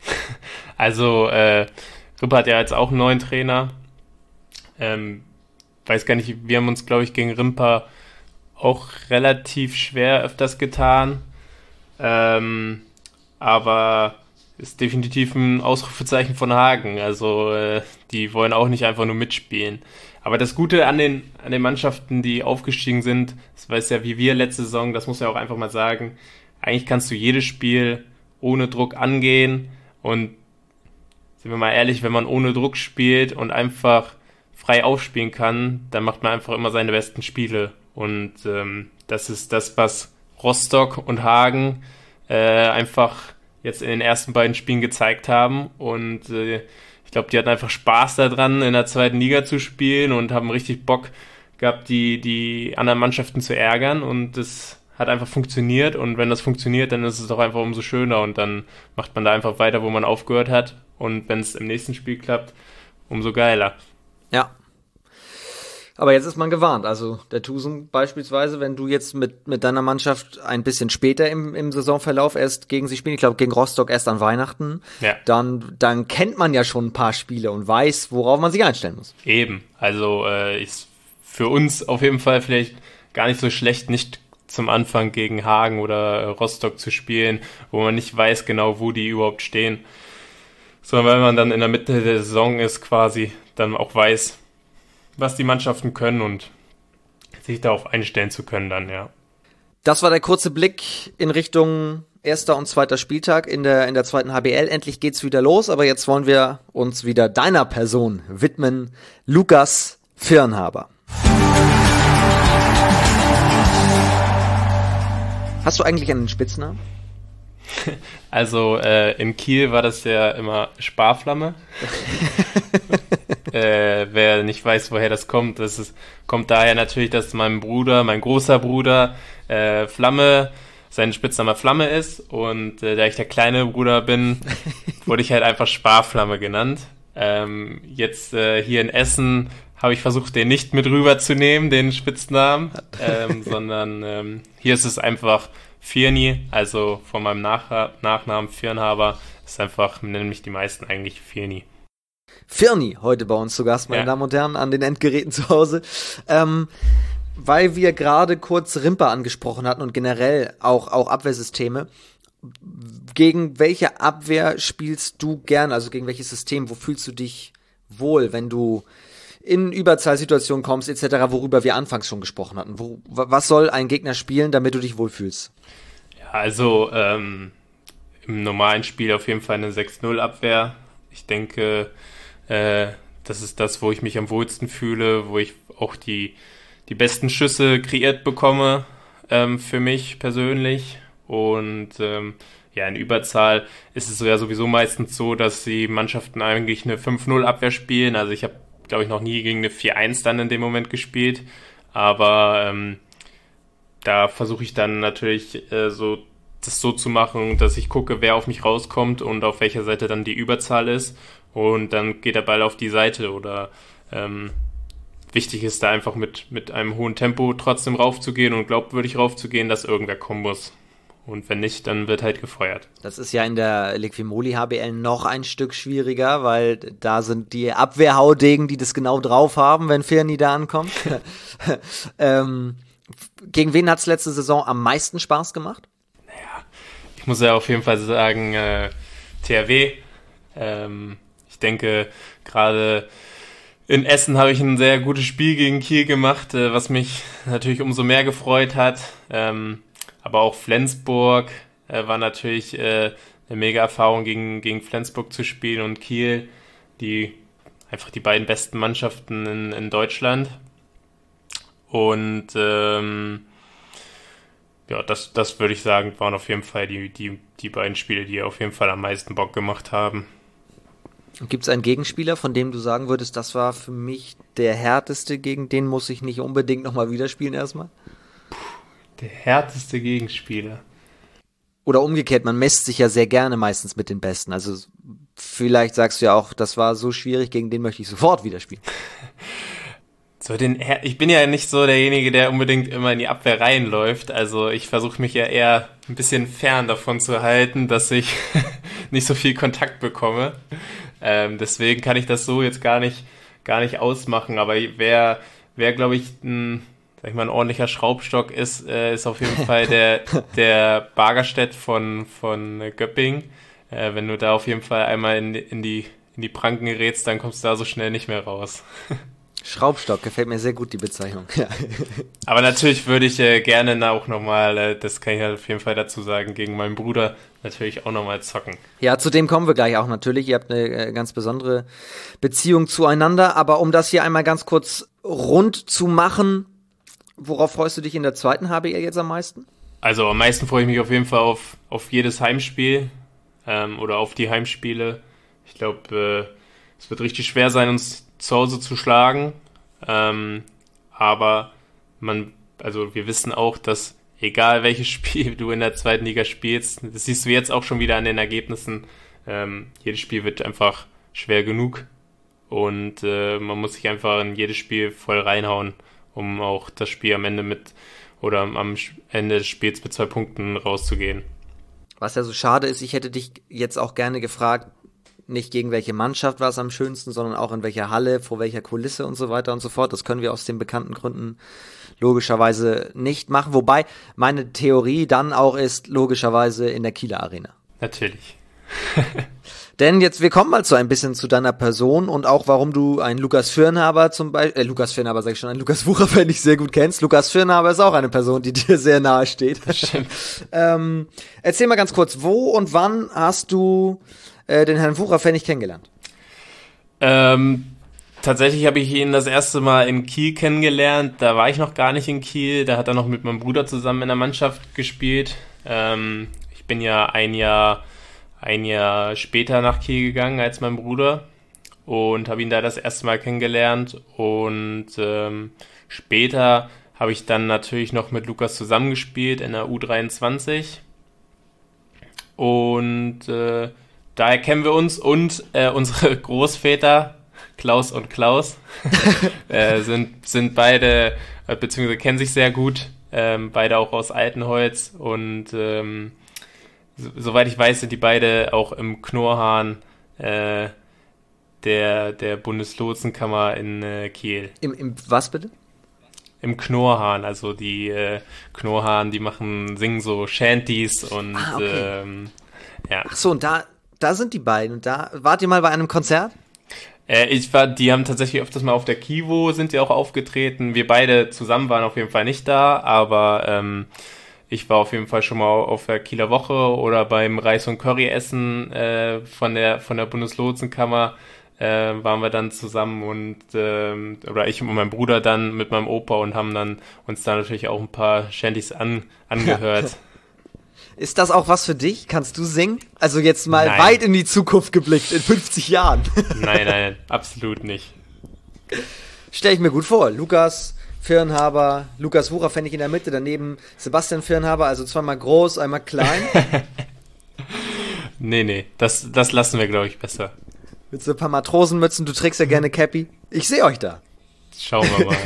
also äh, Rimpa hat ja jetzt auch einen neuen Trainer. Ähm, weiß gar nicht, wir haben uns, glaube ich, gegen Rimpa auch relativ schwer öfters getan. Ähm, aber ist definitiv ein Ausrufezeichen von Hagen. Also äh, die wollen auch nicht einfach nur mitspielen. Aber das Gute an den an den Mannschaften, die aufgestiegen sind, das weiß ja wie wir letzte Saison, das muss ja auch einfach mal sagen, eigentlich kannst du jedes Spiel ohne Druck angehen und sind wir mal ehrlich, wenn man ohne Druck spielt und einfach frei aufspielen kann, dann macht man einfach immer seine besten Spiele. Und ähm, das ist das, was Rostock und Hagen äh, einfach jetzt in den ersten beiden Spielen gezeigt haben und äh, ich glaube, die hatten einfach Spaß daran, in der zweiten Liga zu spielen und haben richtig Bock gehabt, die, die anderen Mannschaften zu ärgern und das hat einfach funktioniert und wenn das funktioniert, dann ist es doch einfach umso schöner und dann macht man da einfach weiter, wo man aufgehört hat und wenn es im nächsten Spiel klappt, umso geiler. Ja. Aber jetzt ist man gewarnt. Also der Tusen beispielsweise, wenn du jetzt mit mit deiner Mannschaft ein bisschen später im, im Saisonverlauf erst gegen sie spielen, ich glaube gegen Rostock erst an Weihnachten, ja. dann dann kennt man ja schon ein paar Spiele und weiß, worauf man sich einstellen muss. Eben. Also äh, ist für uns auf jeden Fall vielleicht gar nicht so schlecht, nicht zum Anfang gegen Hagen oder Rostock zu spielen, wo man nicht weiß genau, wo die überhaupt stehen. Sondern wenn man dann in der Mitte der Saison ist quasi, dann auch weiß, was die Mannschaften können und sich darauf einstellen zu können dann, ja. Das war der kurze Blick in Richtung erster und zweiter Spieltag in der in der zweiten H B L. Endlich geht's wieder los, aber jetzt wollen wir uns wieder deiner Person widmen, Lukas Firnhaber. Hast du eigentlich einen Spitznamen? Also äh, in Kiel war das ja immer Sparflamme. äh, wer nicht weiß, woher das kommt, das ist, kommt daher natürlich, dass mein Bruder, mein großer Bruder, äh, Flamme, sein Spitzname Flamme ist und äh, da ich der kleine Bruder bin, wurde ich halt einfach Sparflamme genannt. Ähm, jetzt äh, hier in Essen habe ich versucht, den nicht mit rüberzunehmen, den Spitznamen, ähm, sondern ähm, hier ist es einfach Firni, also von meinem Nach- Nachnamen Firnhaber, ist einfach, nennen mich die meisten eigentlich Firni. Firni, heute bei uns zu Gast, meine ja. Damen und Herren, an den Endgeräten zu Hause. Ähm, weil wir gerade kurz Rimpa angesprochen hatten und generell auch, auch Abwehrsysteme. Gegen welche Abwehr spielst du gern, also gegen welches System, wo fühlst du dich wohl, wenn du in Überzahlsituationen kommst, et cetera, worüber wir anfangs schon gesprochen hatten. Wo, was soll ein Gegner spielen, damit du dich wohlfühlst? Ja, also ähm, im normalen Spiel auf jeden Fall eine sechs null Abwehr. Ich denke, äh, das ist das, wo ich mich am wohlsten fühle, wo ich auch die, die besten Schüsse kreiert bekomme ähm, für mich persönlich. Und ähm, ja, in Überzahl ist es ja sowieso meistens so, dass die Mannschaften eigentlich eine fünf null Abwehr spielen. Also ich habe, glaube ich, noch nie gegen eine vier eins dann in dem Moment gespielt. Aber ähm, da versuche ich dann natürlich äh, so das so zu machen, dass ich gucke, wer auf mich rauskommt und auf welcher Seite dann die Überzahl ist. Und dann geht der Ball auf die Seite. Oder ähm, wichtig ist da einfach mit, mit einem hohen Tempo trotzdem raufzugehen und glaubwürdig raufzugehen, dass irgendwer kommen muss. Und wenn nicht, dann wird halt gefeuert. Das ist ja in der Liqui-Moly H B L noch ein Stück schwieriger, weil da sind die Abwehrhaudegen, die das genau drauf haben, wenn Firni da ankommt. ähm, gegen wen hat es letzte Saison am meisten Spaß gemacht? Naja, ich muss ja auf jeden Fall sagen, äh, T H W. Ähm, ich denke, gerade in Essen habe ich ein sehr gutes Spiel gegen Kiel gemacht, äh, was mich natürlich umso mehr gefreut hat. Ähm, Aber auch Flensburg äh, war natürlich äh, eine mega Erfahrung, gegen, gegen Flensburg zu spielen und Kiel, die einfach die beiden besten Mannschaften in, in Deutschland. Und ähm, ja, das, das würde ich sagen, waren auf jeden Fall die, die, die beiden Spiele, die auf jeden Fall am meisten Bock gemacht haben. Gibt es einen Gegenspieler, von dem du sagen würdest, das war für mich der härteste, gegen den muss ich nicht unbedingt nochmal wieder spielen erstmal? Der härteste Gegenspieler. Oder umgekehrt, man messt sich ja sehr gerne meistens mit den Besten. Also vielleicht sagst du ja auch, das war so schwierig, gegen den möchte ich sofort wieder spielen. So den, ich bin ja nicht so derjenige, der unbedingt immer in die Abwehr reinläuft. Also ich versuche mich ja eher ein bisschen fern davon zu halten, dass ich nicht so viel Kontakt bekomme. Ähm, deswegen kann ich das so jetzt gar nicht, gar nicht ausmachen. Aber wer, wer glaube ich, ein sag ich mal, ein ordentlicher Schraubstock ist, äh, ist auf jeden Fall der, der Bargerstedt von, von Göpping. Äh, wenn du da auf jeden Fall einmal in, in, die, in die Pranken gerätst, dann kommst du da so schnell nicht mehr raus. Schraubstock, gefällt mir sehr gut, die Bezeichnung. Ja. Aber natürlich würde ich äh, gerne auch nochmal, äh, das kann ich halt auf jeden Fall dazu sagen, gegen meinen Bruder natürlich auch nochmal zocken. Ja, zu dem kommen wir gleich auch natürlich. Ihr habt eine äh, ganz besondere Beziehung zueinander. Aber um das hier einmal ganz kurz rund zu machen, worauf freust du dich in der zweiten H B L jetzt am meisten? Also am meisten freue ich mich auf jeden Fall auf, auf jedes Heimspiel ähm, oder auf die Heimspiele. Ich glaube, äh, es wird richtig schwer sein, uns zu Hause zu schlagen. Ähm, aber man, also wir wissen auch, dass egal welches Spiel du in der zweiten Liga spielst, das siehst du jetzt auch schon wieder an den Ergebnissen, ähm, jedes Spiel wird einfach schwer genug und äh, man muss sich einfach in jedes Spiel voll reinhauen, um auch das Spiel am Ende mit oder am Ende des Spiels mit zwei Punkten rauszugehen. Was ja so schade ist, ich hätte dich jetzt auch gerne gefragt, nicht gegen welche Mannschaft war es am schönsten, sondern auch in welcher Halle, vor welcher Kulisse und so weiter und so fort. Das können wir aus den bekannten Gründen logischerweise nicht machen. Wobei meine Theorie dann auch ist, logischerweise in der Kieler Arena. Natürlich. Denn jetzt, wir kommen mal so ein bisschen zu deiner Person und auch, warum du einen Lukas Firnhaber zum Beispiel, äh, Lukas Firnhaber sag ich schon, einen Lukas Wucherfeld nicht sehr gut kennst. Lukas Firnhaber ist auch eine Person, die dir sehr nahe steht. ähm, erzähl mal ganz kurz, wo und wann hast du äh, den Herrn Wucherfeld kennengelernt? Ähm, tatsächlich habe ich ihn das erste Mal in Kiel kennengelernt. Da war ich noch gar nicht in Kiel. Da hat er noch mit meinem Bruder zusammen in der Mannschaft gespielt. Ähm, ich bin ja ein Jahr ein Jahr später nach Kiel gegangen als mein Bruder und habe ihn da das erste Mal kennengelernt und ähm, später habe ich dann natürlich noch mit Lukas zusammengespielt in der U dreiundzwanzig und äh, daher kennen wir uns und äh, unsere Großväter Klaus und Klaus äh, sind, sind beide, äh, beziehungsweise kennen sich sehr gut, ähm, beide auch aus Altenholz und ähm, soweit ich weiß, sind die beide auch im Knorrhahn äh, der, der Bundeslotsenkammer in äh, Kiel. Im, Im was bitte? Im Knorrhahn, also die äh, Knorrhahn, die machen, singen so Shanties und ah, okay. ähm, ja. Ach so, und da, da sind die beiden und da, wart ihr mal bei einem Konzert? Äh, ich war, die haben tatsächlich öfters mal auf der Kivo, sind die auch aufgetreten. Wir beide zusammen waren auf jeden Fall nicht da, aber ähm, ich war auf jeden Fall schon mal auf der Kieler Woche oder beim Reis- und Curry-Essen äh, von der von der Bundeslotsenkammer äh, waren wir dann zusammen und ähm, oder ich und mein Bruder dann mit meinem Opa und haben dann uns da natürlich auch ein paar Shanties an, angehört. Ist das auch was für dich? Kannst du singen? Also jetzt mal Nein. weit in die Zukunft geblickt, in fünfzig Jahren. Nein, nein, absolut nicht. Stell ich mir gut vor. Lukas Firnhaber, Lukas Wucher fände ich in der Mitte, daneben Sebastian Firnhaber, also zweimal groß, einmal klein. Nee, nee, das, das lassen wir, glaube ich, besser. Mit so ein paar Matrosenmützen, du trägst ja gerne Cappy. Ich sehe euch da. Schauen wir mal.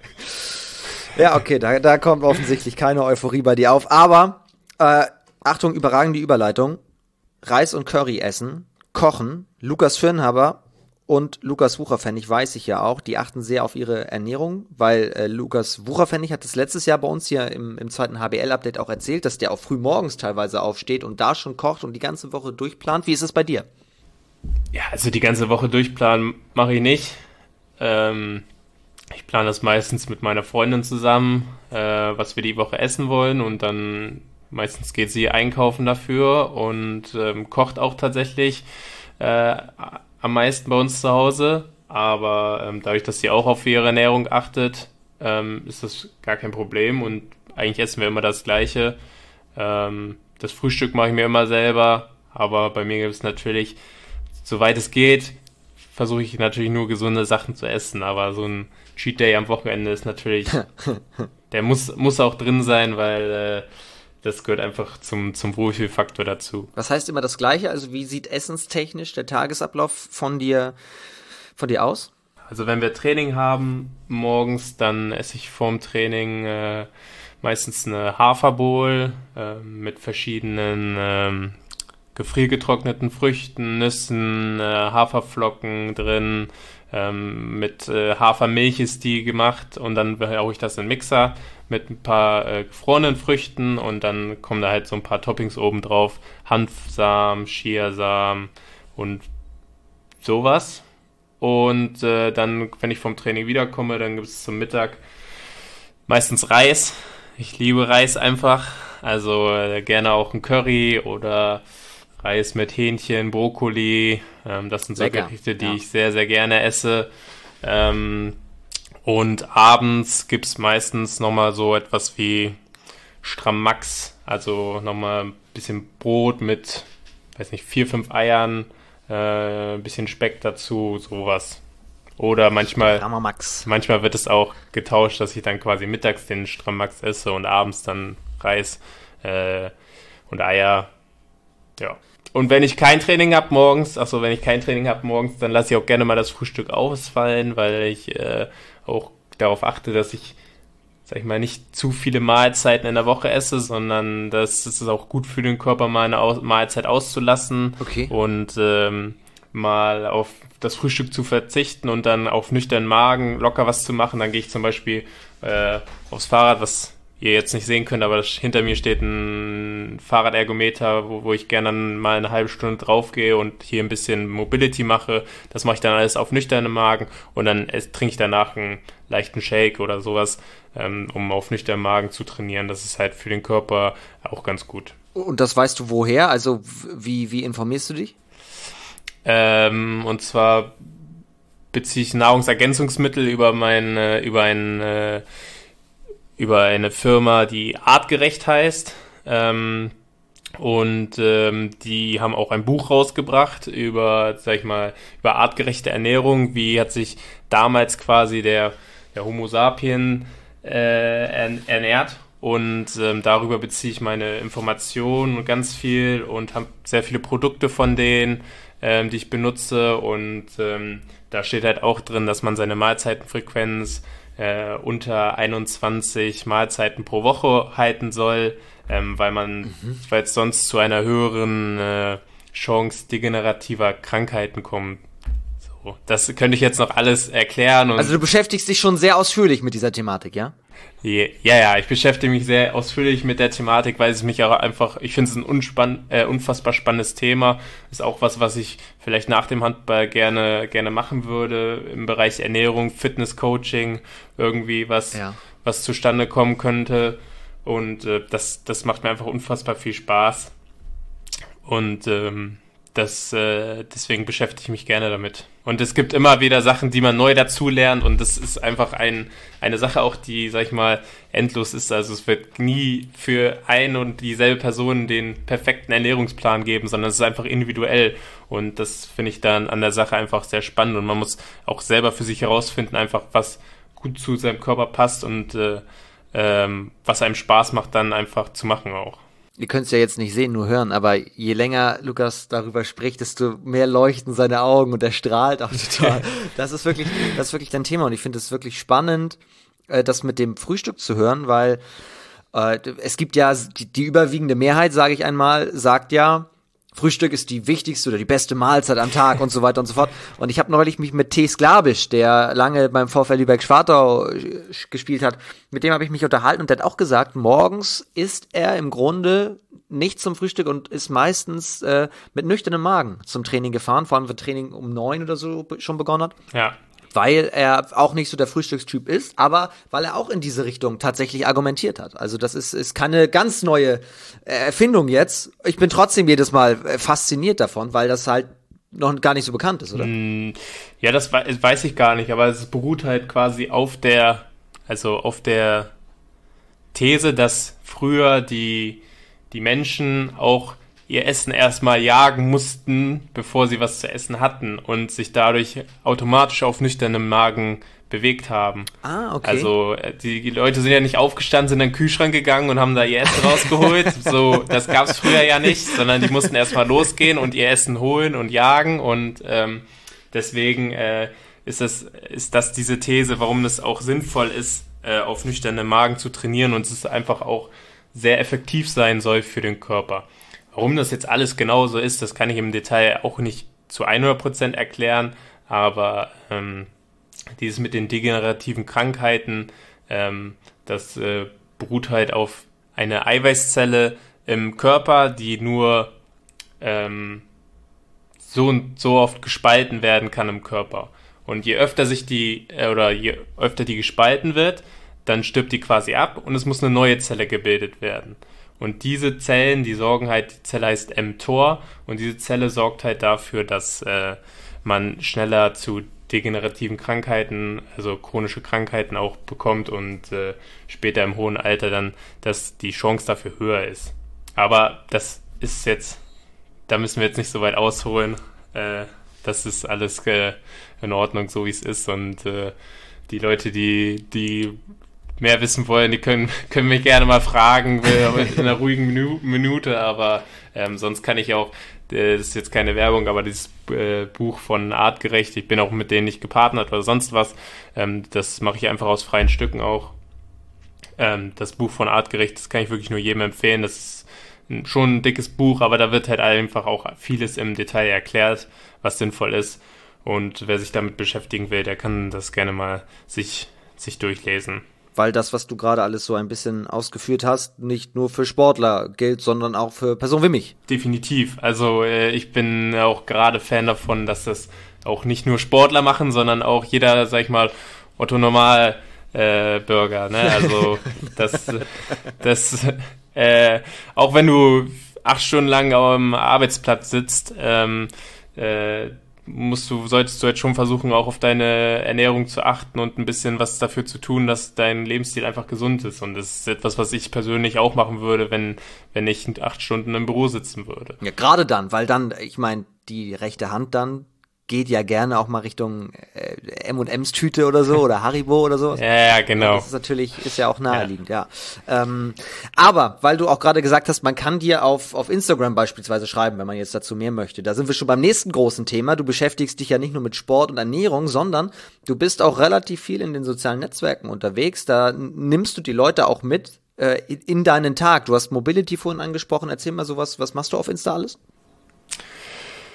Ja, okay, da, da kommt offensichtlich keine Euphorie bei dir auf, aber Äh, Achtung, überragende Überleitung. Reis und Curry essen, kochen. Lukas Firnhaber und Lukas Wucherpfennig weiß ich ja auch, die achten sehr auf ihre Ernährung, weil äh, Lukas Wucherpfennig hat das letztes Jahr bei uns hier im, im zweiten H B L-Update auch erzählt, dass der auch früh morgens teilweise aufsteht und da schon kocht und die ganze Woche durchplant. Wie ist es bei dir? Ja, also die ganze Woche durchplanen mache ich nicht. Ähm, ich plane das meistens mit meiner Freundin zusammen, äh, was wir die Woche essen wollen und dann meistens geht sie einkaufen dafür und ähm, kocht auch tatsächlich äh, am meisten bei uns zu Hause. Aber ähm, dadurch, dass sie auch auf ihre Ernährung achtet, ähm, ist das gar kein Problem. Und eigentlich essen wir immer das Gleiche. Ähm, das Frühstück mache ich mir immer selber. Aber bei mir gibt es natürlich, soweit es geht, versuche ich natürlich nur gesunde Sachen zu essen. Aber so ein Cheat Day am Wochenende ist natürlich, der muss, muss auch drin sein, weil äh, das gehört einfach zum, zum Wohlfühlfaktor dazu. Was heißt immer das Gleiche? Also wie sieht essenstechnisch der Tagesablauf von dir, von dir aus? Also wenn wir Training haben morgens, dann esse ich vorm Training äh, meistens eine Haferbowl äh, mit verschiedenen ähm, gefriergetrockneten Früchten, Nüssen, äh, Haferflocken drin. Ähm, mit äh, Hafermilch ist die gemacht und dann haue ich das in den Mixer mit ein paar äh, gefrorenen Früchten und dann kommen da halt so ein paar Toppings oben drauf. Hanfsamen, Chiasamen und sowas. Und äh, dann, wenn ich vom Training wiederkomme, dann gibt es zum Mittag meistens Reis. Ich liebe Reis einfach. Also äh, gerne auch ein Curry oder Reis mit Hähnchen, Brokkoli. Ähm, das sind so Lecker. Gerichte, die Ja. ich sehr, sehr gerne esse. Ähm, und abends gibt's meistens nochmal so etwas wie Strammax. Also nochmal ein bisschen Brot mit, weiß nicht, vier, fünf Eiern, äh, ein bisschen Speck dazu, sowas. Oder manchmal, Rammermax. manchmal wird es auch getauscht, dass ich dann quasi mittags den Strammax esse und abends dann Reis äh, und Eier. Ja. Und wenn ich kein Training habe morgens, achso, wenn ich kein Training habe morgens, dann lasse ich auch gerne mal das Frühstück ausfallen, weil ich äh, auch darauf achte, dass ich, sag ich mal, nicht zu viele Mahlzeiten in der Woche esse, sondern dass es auch gut für den Körper, mal eine Aus- Mahlzeit auszulassen. Okay. Und ähm, mal auf das Frühstück zu verzichten und dann auf nüchternen Magen locker was zu machen. Dann gehe ich zum Beispiel äh, aufs Fahrrad, was ihr jetzt nicht sehen könnt, aber hinter mir steht ein Fahrradergometer, wo, wo ich gerne mal eine halbe Stunde drauf gehe und hier ein bisschen Mobility mache. Das mache ich dann alles auf nüchternen Magen und dann ess, trinke ich danach einen leichten Shake oder sowas, ähm, um auf nüchternen Magen zu trainieren. Das ist halt für den Körper auch ganz gut. Und das weißt du woher? Also w- wie, wie informierst du dich? Ähm, und zwar beziehe ich Nahrungsergänzungsmittel über mein, äh, über ein, äh, über eine Firma, die Artgerecht heißt. Ähm, und ähm, die haben auch ein Buch rausgebracht über, sag ich mal, über artgerechte Ernährung. Wie hat sich damals quasi der, der Homo sapien äh, ernährt? Und ähm, darüber beziehe ich meine Informationen ganz viel und habe sehr viele Produkte von denen, ähm, die ich benutze. Und ähm, da steht halt auch drin, dass man seine Mahlzeitenfrequenz äh, unter einundzwanzig Mahlzeiten pro Woche halten soll, ähm, weil man, mhm. weil es sonst zu einer höheren äh, Chance degenerativer Krankheiten kommt. So, das könnte ich jetzt noch alles erklären. Und Also du beschäftigst dich schon sehr ausführlich mit dieser Thematik, ja? Ja, ja, ich beschäftige mich sehr ausführlich mit der Thematik, weil es mich auch einfach, ich finde es ein unspann, äh, unfassbar spannendes Thema. Ist auch was, was ich vielleicht nach dem Handball gerne, gerne machen würde, im Bereich Ernährung, Fitness, Coaching, irgendwie was, ja. was zustande kommen könnte. Und äh, das, das macht mir einfach unfassbar viel Spaß. Und ähm, das, äh, deswegen beschäftige ich mich gerne damit. Und es gibt immer wieder Sachen, die man neu dazulernt, und das ist einfach ein, eine Sache auch, die, sag ich mal, endlos ist. Also es wird nie für ein und dieselbe Person den perfekten Ernährungsplan geben, sondern es ist einfach individuell, und das finde ich dann an der Sache einfach sehr spannend, und man muss auch selber für sich herausfinden, einfach was gut zu seinem Körper passt und äh, ähm, was einem Spaß macht, dann einfach zu machen auch. Ihr könnt es ja jetzt nicht sehen, nur hören, aber je länger Lukas darüber spricht, desto mehr leuchten seine Augen, und er strahlt auch total. Das ist wirklich, das ist wirklich dein Thema, und ich finde es wirklich spannend, äh, das mit dem Frühstück zu hören, weil äh, es gibt ja, die, die überwiegende Mehrheit, sage ich einmal, sagt ja, Frühstück ist die wichtigste oder die beste Mahlzeit am Tag und so weiter und so fort. Und ich habe neulich mich mit T. Sklabisch, der lange beim VfL Lübeck-Schwartau gespielt hat, mit dem habe ich mich unterhalten, und der hat auch gesagt, morgens isst er im Grunde nicht zum Frühstück und ist meistens äh, mit nüchternem Magen zum Training gefahren, vor allem wenn Training um neun oder so schon begonnen hat. Ja. Weil er auch nicht so der Frühstückstyp ist, aber weil er auch in diese Richtung tatsächlich argumentiert hat. Also das ist, ist keine ganz neue Erfindung jetzt. Ich bin trotzdem jedes Mal fasziniert davon, weil das halt noch gar nicht so bekannt ist, oder? Ja, das weiß ich gar nicht, aber es beruht halt quasi auf der, also auf der These, dass früher die, die Menschen auch ihr Essen erstmal jagen mussten, bevor sie was zu essen hatten, und sich dadurch automatisch auf nüchternem Magen bewegt haben. Ah, okay. Also die, die Leute sind ja nicht aufgestanden, sind in den Kühlschrank gegangen und haben da ihr Essen rausgeholt. So, das gab es früher ja nicht, sondern die mussten erstmal losgehen und ihr Essen holen und jagen, und ähm, deswegen äh, ist das, ist das diese These, warum es auch sinnvoll ist, äh, auf nüchternem Magen zu trainieren, und es einfach auch sehr effektiv sein soll für den Körper. Warum das jetzt alles genau so ist, das kann ich im Detail auch nicht zu hundert Prozent erklären, aber ähm, dieses mit den degenerativen Krankheiten, ähm, das äh, beruht halt auf einer Eiweißzelle im Körper, die nur ähm, so und so oft gespalten werden kann im Körper. Und je öfter sich die, äh, oder je öfter die gespalten wird, dann stirbt die quasi ab, und es muss eine neue Zelle gebildet werden. Und diese Zellen, die sorgen halt, die Zelle heißt mTOR, und diese Zelle sorgt halt dafür, dass äh, man schneller zu degenerativen Krankheiten, also chronische Krankheiten auch bekommt, und äh, später im hohen Alter dann, dass die Chance dafür höher ist. Aber das ist jetzt, da müssen wir jetzt nicht so weit ausholen. Äh, das ist alles äh, in Ordnung, so wie es ist, und äh, die Leute, die, die mehr wissen wollen, die können, können mich gerne mal fragen in einer ruhigen Minu- Minute, aber ähm, sonst kann ich auch, äh, das ist jetzt keine Werbung, aber dieses äh, Buch von Artgerecht, ich bin auch mit denen nicht gepartnert oder sonst was, ähm, das mache ich einfach aus freien Stücken auch. Ähm, das Buch von Artgerecht, das kann ich wirklich nur jedem empfehlen, das ist ein, schon ein dickes Buch, aber da wird halt einfach auch vieles im Detail erklärt, was sinnvoll ist, und wer sich damit beschäftigen will, der kann das gerne mal sich, sich durchlesen. Weil das, was du gerade alles so ein bisschen ausgeführt hast, nicht nur für Sportler gilt, sondern auch für Personen wie mich. Definitiv. Also äh, ich bin auch gerade Fan davon, dass das auch nicht nur Sportler machen, sondern auch jeder, sag ich mal, Otto-Normal äh, Bürger. Ne? Also das, das äh, auch wenn du acht Stunden lang am Arbeitsplatz sitzt, ähm, äh, musst du, solltest du jetzt schon versuchen, auch auf deine Ernährung zu achten und ein bisschen was dafür zu tun, dass dein Lebensstil einfach gesund ist. Und das ist etwas, was ich persönlich auch machen würde, wenn, wenn ich acht Stunden im Büro sitzen würde. Ja, gerade dann, weil dann, ich meine, die rechte Hand dann geht ja gerne auch mal Richtung äh, M und M's Tüte oder so oder Haribo oder so. Ja, ja, genau. Das ist natürlich, ist ja auch naheliegend, ja. ja. Ähm, aber, weil du auch gerade gesagt hast, man kann dir auf, auf Instagram beispielsweise schreiben, wenn man jetzt dazu mehr möchte. Da sind wir schon beim nächsten großen Thema. Du beschäftigst dich ja nicht nur mit Sport und Ernährung, sondern du bist auch relativ viel in den sozialen Netzwerken unterwegs. Da nimmst du die Leute auch mit äh, in deinen Tag. Du hast Mobility vorhin angesprochen. Erzähl mal sowas, was machst du auf Insta alles?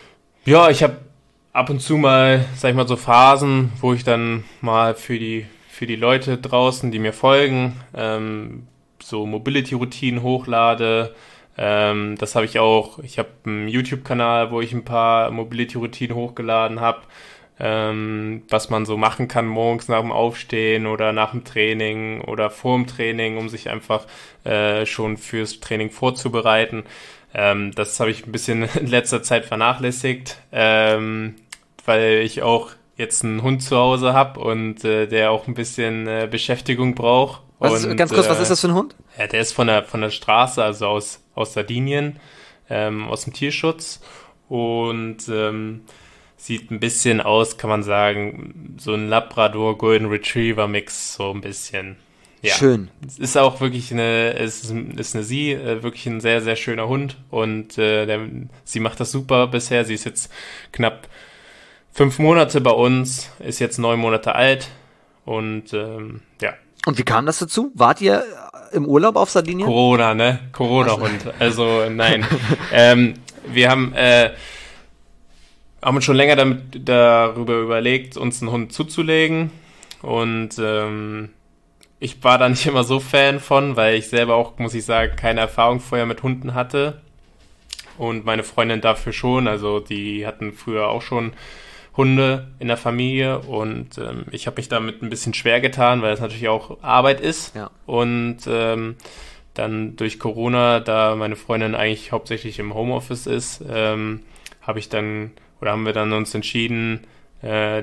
Ja, ich habe ab und zu mal, sag ich mal, so Phasen, wo ich dann mal für die für die Leute draußen, die mir folgen, ähm, so Mobility-Routinen hochlade. Ähm, das habe ich auch. Ich habe einen YouTube-Kanal, wo ich ein paar Mobility-Routinen hochgeladen habe, ähm, was man so machen kann morgens nach dem Aufstehen oder nach dem Training oder vor dem Training, um sich einfach äh, schon fürs Training vorzubereiten. Ähm, das habe ich ein bisschen in letzter Zeit vernachlässigt, ähm, weil ich auch jetzt einen Hund zu Hause habe und äh, der auch ein bisschen äh, Beschäftigung braucht. Was ist, und, ganz kurz, äh, was ist das für ein Hund? Ja, der ist von der von der Straße, also aus aus Sardinien, ähm, aus dem Tierschutz und ähm, sieht ein bisschen aus, kann man sagen, so ein Labrador Golden Retriever Mix, so ein bisschen. Ja. Schön. Es ist auch wirklich eine, es ist, ist eine sie, äh, wirklich ein sehr, sehr schöner Hund und äh, der, sie macht das super bisher. Sie ist jetzt knapp fünf Monate bei uns, ist jetzt neun Monate alt und ähm, ja. Und wie kam das dazu? Wart ihr im Urlaub auf Sardinien? Corona, ne? Corona-Hund. Also nein. ähm, wir haben, äh, haben uns schon länger damit, darüber überlegt, uns einen Hund zuzulegen. Und ähm, ich war da nicht immer so Fan von, weil ich selber auch, muss ich sagen, keine Erfahrung vorher mit Hunden hatte. Und meine Freundin dafür schon. Also die hatten früher auch schon Hunde in der Familie und ähm, ich habe mich damit ein bisschen schwer getan, weil es natürlich auch Arbeit ist. Ja. Und ähm, dann durch Corona, da meine Freundin eigentlich hauptsächlich im Homeoffice ist, ähm, habe ich dann oder haben wir dann uns entschieden, äh,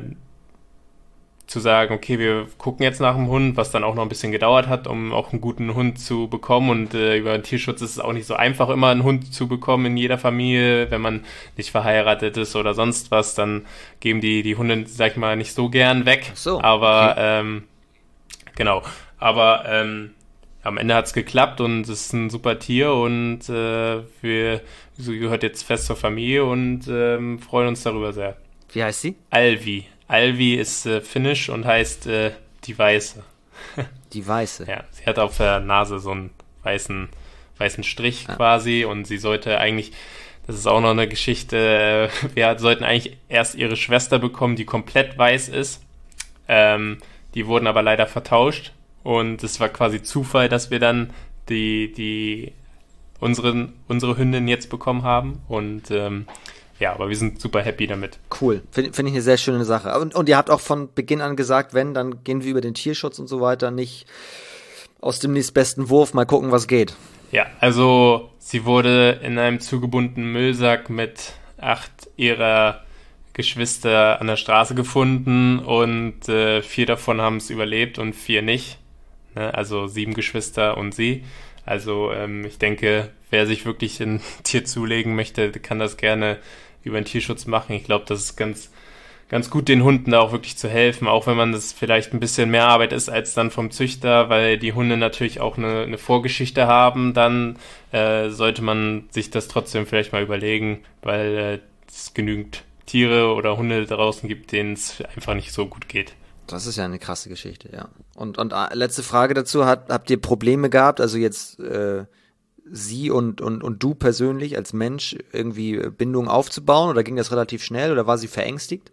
zu sagen, okay, wir gucken jetzt nach dem Hund, was dann auch noch ein bisschen gedauert hat, um auch einen guten Hund zu bekommen. Und äh, über den Tierschutz ist es auch nicht so einfach, immer einen Hund zu bekommen in jeder Familie. Wenn man nicht verheiratet ist oder sonst was, dann geben die die Hunde, sag ich mal, nicht so gern weg. Ach so, aber okay. ähm, genau, aber ähm, am Ende hat's geklappt und es ist ein super Tier und äh, wir sie gehört jetzt fest zur Familie und ähm, freuen uns darüber sehr. Wie heißt sie? Alvi. Alvi ist äh, finnisch und heißt äh, die Weiße. Die Weiße. Ja, sie hat auf der Nase so einen weißen, weißen Strich Ja. quasi und sie sollte eigentlich, das ist auch noch eine Geschichte, äh, wir sollten eigentlich erst ihre Schwester bekommen, die komplett weiß ist. Ähm, die wurden aber leider vertauscht und es war quasi Zufall, dass wir dann die, die unseren, unsere Hündin jetzt bekommen haben und ähm, ja, aber wir sind super happy damit. Cool. Finde find ich eine sehr schöne Sache. Und, und ihr habt auch von Beginn an gesagt, wenn, dann gehen wir über den Tierschutz und so weiter, nicht aus dem nächstbesten Wurf, mal gucken, was geht. Ja, also sie wurde in einem zugebundenen Müllsack mit acht ihrer Geschwister an der Straße gefunden und äh, vier davon haben es überlebt und vier nicht. Ne? Also sieben Geschwister und sie. Also ähm, ich denke, wer sich wirklich ein Tier zulegen möchte, kann das gerne über den Tierschutz machen. Ich glaube, das ist ganz, ganz gut, den Hunden da auch wirklich zu helfen, auch wenn man das vielleicht ein bisschen mehr Arbeit ist als dann vom Züchter, weil die Hunde natürlich auch eine, eine Vorgeschichte haben, dann äh, sollte man sich das trotzdem vielleicht mal überlegen, weil äh, es genügend Tiere oder Hunde draußen gibt, denen es einfach nicht so gut geht. Das ist ja eine krasse Geschichte, ja. Und, und äh, letzte Frage dazu, hat, habt ihr Probleme gehabt, also jetzt äh, Sie und, und, und du persönlich als Mensch irgendwie Bindungen aufzubauen oder ging das relativ schnell oder war sie verängstigt?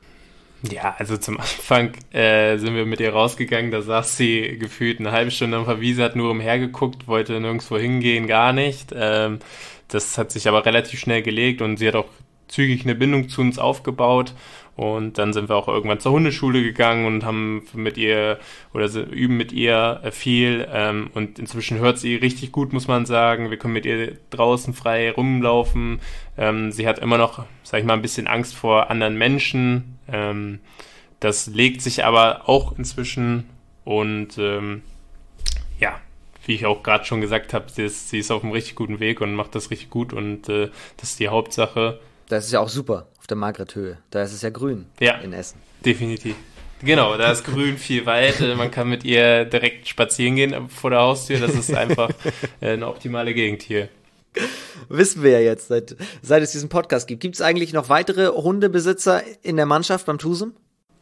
Ja, also zum Anfang äh, sind wir mit ihr rausgegangen, da saß sie gefühlt eine halbe Stunde am Verwiese, hat nur umhergeguckt, wollte nirgendwo hingehen, gar nicht. Ähm, das hat sich aber relativ schnell gelegt und sie hat auch zügig eine Bindung zu uns aufgebaut. Und dann sind wir auch irgendwann zur Hundeschule gegangen und haben mit ihr oder üben mit ihr viel. Ähm, und inzwischen hört sie richtig gut, muss man sagen. Wir können mit ihr draußen frei rumlaufen. Ähm, sie hat immer noch, sag ich mal, ein bisschen Angst vor anderen Menschen. Ähm, das legt sich aber auch inzwischen. Und ähm, ja, wie ich auch gerade schon gesagt habe, sie ist, sie ist auf einem richtig guten Weg und macht das richtig gut. Und äh, das ist die Hauptsache. Das ist ja auch super auf der Margret-Höhe. Da ist es ja grün ja, in Essen. Definitiv. Genau, da ist grün, viel Wald. Man kann mit ihr direkt spazieren gehen vor der Haustür. Das ist einfach eine optimale Gegend hier. Wissen wir ja jetzt, seit, seit es diesen Podcast gibt. Gibt es eigentlich noch weitere Hundebesitzer in der Mannschaft beim TUSEM?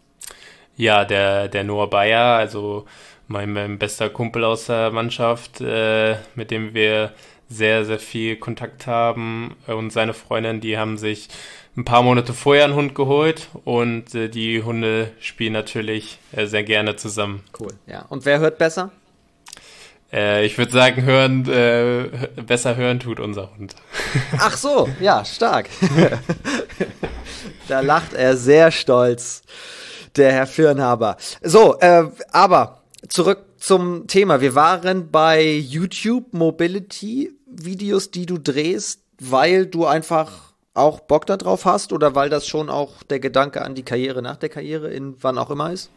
Ja, der, der Noah Bayer, also mein, mein bester Kumpel aus der Mannschaft, äh, mit dem wir sehr, sehr viel Kontakt haben. Und seine Freundin, die haben sich ein paar Monate vorher einen Hund geholt und äh, die Hunde spielen natürlich äh, sehr gerne zusammen. Cool, ja. Und wer hört besser? Äh, ich würde sagen, hören, äh, besser hören tut unser Hund. Ach so, ja, stark. Da lacht er sehr stolz, der Herr Firnhaber. So, äh, aber zurück zum Thema. Wir waren bei YouTube Mobility Videos, die du drehst, weil du einfach auch Bock da drauf hast oder weil das schon auch der Gedanke an die Karriere nach der Karriere in wann auch immer ist?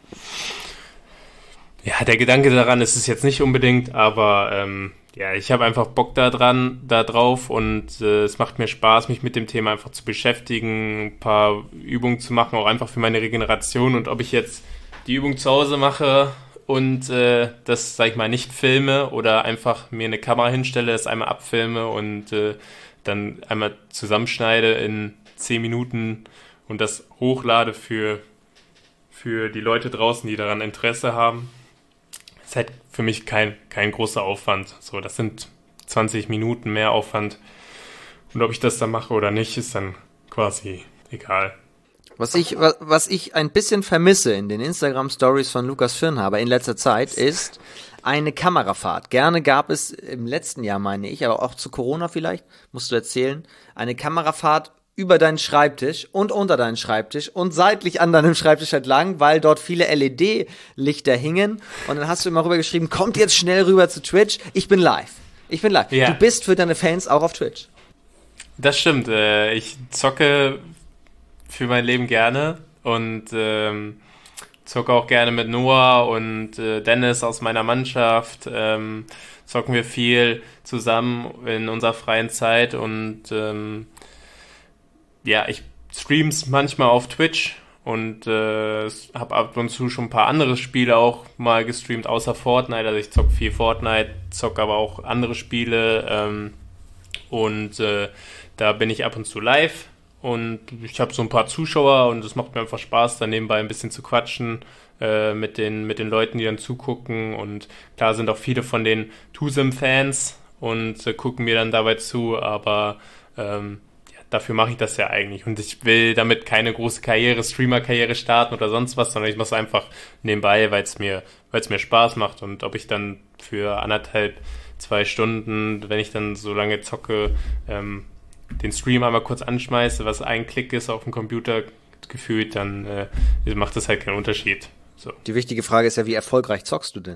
Ja, der Gedanke daran ist es jetzt nicht unbedingt, aber ähm, ja, ich habe einfach Bock da dran, da drauf und äh, es macht mir Spaß, mich mit dem Thema einfach zu beschäftigen, ein paar Übungen zu machen, auch einfach für meine Regeneration. Und ob ich jetzt die Übung zu Hause mache und äh, das, sag ich mal, nicht filme oder einfach mir eine Kamera hinstelle, das einmal abfilme und äh, dann einmal zusammenschneide in zehn Minuten und das hochlade für, für die Leute draußen, die daran Interesse haben, ist halt für mich kein, kein großer Aufwand. So, das sind zwanzig Minuten mehr Aufwand. Und ob ich das dann mache oder nicht, ist dann quasi egal. Was ich, was, was ich ein bisschen vermisse in den Instagram-Stories von Lukas Firnhaber in letzter Zeit ist eine Kamerafahrt. Gerne gab es im letzten Jahr, meine ich, aber auch zu Corona vielleicht, musst du erzählen, eine Kamerafahrt über deinen Schreibtisch und unter deinen Schreibtisch und seitlich an deinem Schreibtisch entlang, weil dort viele L E D-Lichter hingen. Und dann hast du immer rüber geschrieben, kommt jetzt schnell rüber zu Twitch, ich bin live. Ich bin live. Ja. Du bist für deine Fans auch auf Twitch. Das stimmt. Ich zocke für mein Leben gerne und ähm, zocke auch gerne mit Noah und äh, Dennis aus meiner Mannschaft. Ähm, zocken wir viel zusammen in unserer freien Zeit und ähm, ja, ich stream's manchmal auf Twitch und äh, habe ab und zu schon ein paar andere Spiele auch mal gestreamt, außer Fortnite. Also ich zocke viel Fortnite, zocke aber auch andere Spiele ähm, und äh, da bin ich ab und zu live. Und ich habe so ein paar Zuschauer und es macht mir einfach Spaß, da nebenbei ein bisschen zu quatschen äh, mit den, mit den Leuten, die dann zugucken. Und klar sind auch viele von den Tusem-Fans und äh, gucken mir dann dabei zu, aber ähm, ja, dafür mache ich das ja eigentlich. Und ich will damit keine große Karriere, Streamer-Karriere starten oder sonst was, sondern ich mache es einfach nebenbei, weil es mir, weil es mir Spaß macht. Und ob ich dann für anderthalb, zwei Stunden, wenn ich dann so lange zocke, ähm, den Stream einmal kurz anschmeiße, was ein Klick ist auf dem Computer gefühlt, dann äh, macht das halt keinen Unterschied. So. Die wichtige Frage ist ja, wie erfolgreich zockst du denn?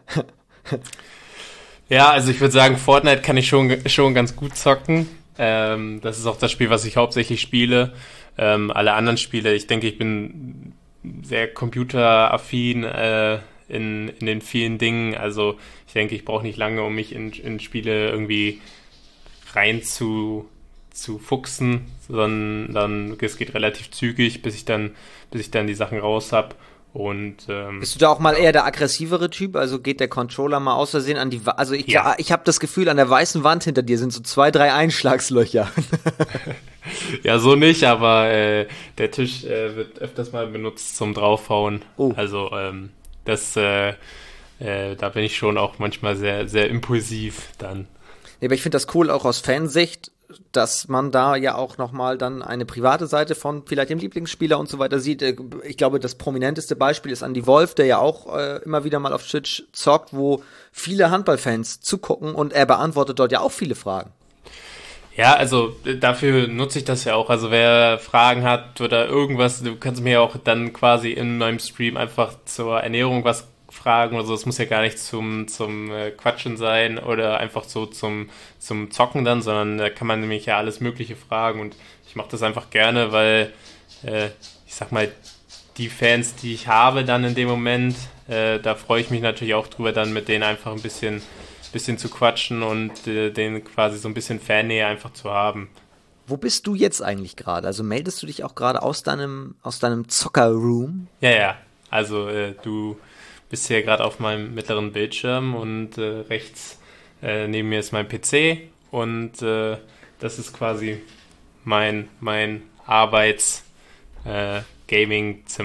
Ja, also ich würde sagen, Fortnite kann ich schon, schon ganz gut zocken. Ähm, das ist auch das Spiel, was ich hauptsächlich spiele. Ähm, alle anderen Spiele, ich denke, ich bin sehr computeraffin äh, in, in den vielen Dingen. Also ich denke, ich brauche nicht lange, um mich in, in Spiele irgendwie rein zu zu fuchsen, sondern dann, es geht relativ zügig, bis ich dann, bis ich dann die Sachen raus habe. Und ähm, bist du da auch mal eher der aggressivere Typ? Also geht der Controller mal aus Versehen an die Wa- Also ich, ja. ich habe das Gefühl, an der weißen Wand hinter dir sind so zwei, drei Einschlagslöcher. Ja, so nicht, aber äh, der Tisch äh, wird öfters mal benutzt zum Draufhauen. Oh. Also ähm, das, äh, äh, da bin ich schon auch manchmal sehr, sehr impulsiv dann. Nee, aber ich finde das cool auch aus Fansicht, dass man da ja auch nochmal dann eine private Seite von vielleicht dem Lieblingsspieler und so weiter sieht. Ich glaube, das prominenteste Beispiel ist Andy Wolf, der ja auch äh, immer wieder mal auf Twitch zockt, wo viele Handballfans zugucken und er beantwortet dort ja auch viele Fragen. Ja, also dafür nutze ich das ja auch. Also wer Fragen hat oder irgendwas, du kannst mir auch dann quasi in meinem Stream einfach zur Ernährung was fragen oder so. Es muss ja gar nicht zum, zum äh, Quatschen sein oder einfach so zum, zum Zocken dann, sondern da kann man nämlich ja alles Mögliche fragen und ich mache das einfach gerne, weil äh, ich sag mal, die Fans, die ich habe dann in dem Moment, äh, da freue ich mich natürlich auch drüber, dann mit denen einfach ein bisschen, bisschen zu quatschen und äh, denen quasi so ein bisschen Fannähe einfach zu haben. Wo bist du jetzt eigentlich gerade? Also meldest du dich auch gerade aus deinem, aus deinem Zocker-Room? Ja, ja. Also äh, du bist hier gerade auf meinem mittleren Bildschirm und äh, rechts äh, neben mir ist mein P C und äh, das ist quasi mein, mein Arbeits- äh, Gaming-Zimmer.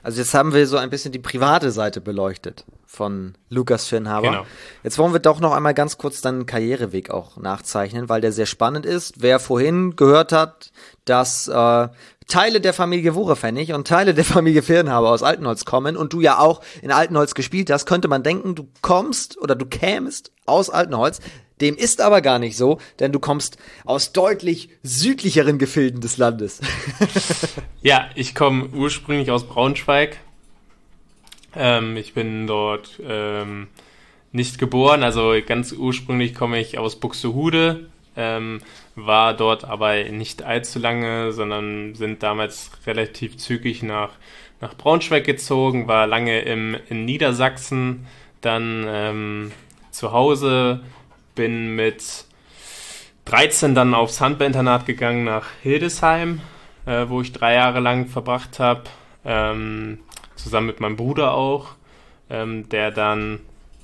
Also jetzt haben wir so ein bisschen die private Seite beleuchtet von Lukas Firnhaber. Genau. Jetzt wollen wir doch noch einmal ganz kurz deinen Karriereweg auch nachzeichnen, weil der sehr spannend ist. Wer vorhin gehört hat, dass äh, Teile der Familie Wucherpfennig und Teile der Familie Firnhaber aus Altenholz kommen und du ja auch in Altenholz gespielt hast, könnte man denken, du kommst oder du kämst aus Altenholz. Dem ist aber gar nicht so, denn du kommst aus deutlich südlicheren Gefilden des Landes. Ja, ich komme ursprünglich aus Braunschweig. Ähm, ich bin dort ähm, nicht geboren, also ganz ursprünglich komme ich aus Buxtehude, ähm, war dort aber nicht allzu lange, sondern sind damals relativ zügig nach, nach Braunschweig gezogen, war lange im, in Niedersachsen, dann ähm, zu Hause, bin mit dreizehn dann aufs Handballinternat gegangen nach Hildesheim, äh, wo ich drei Jahre lang verbracht habe, ähm, zusammen mit meinem Bruder auch, ähm, der dann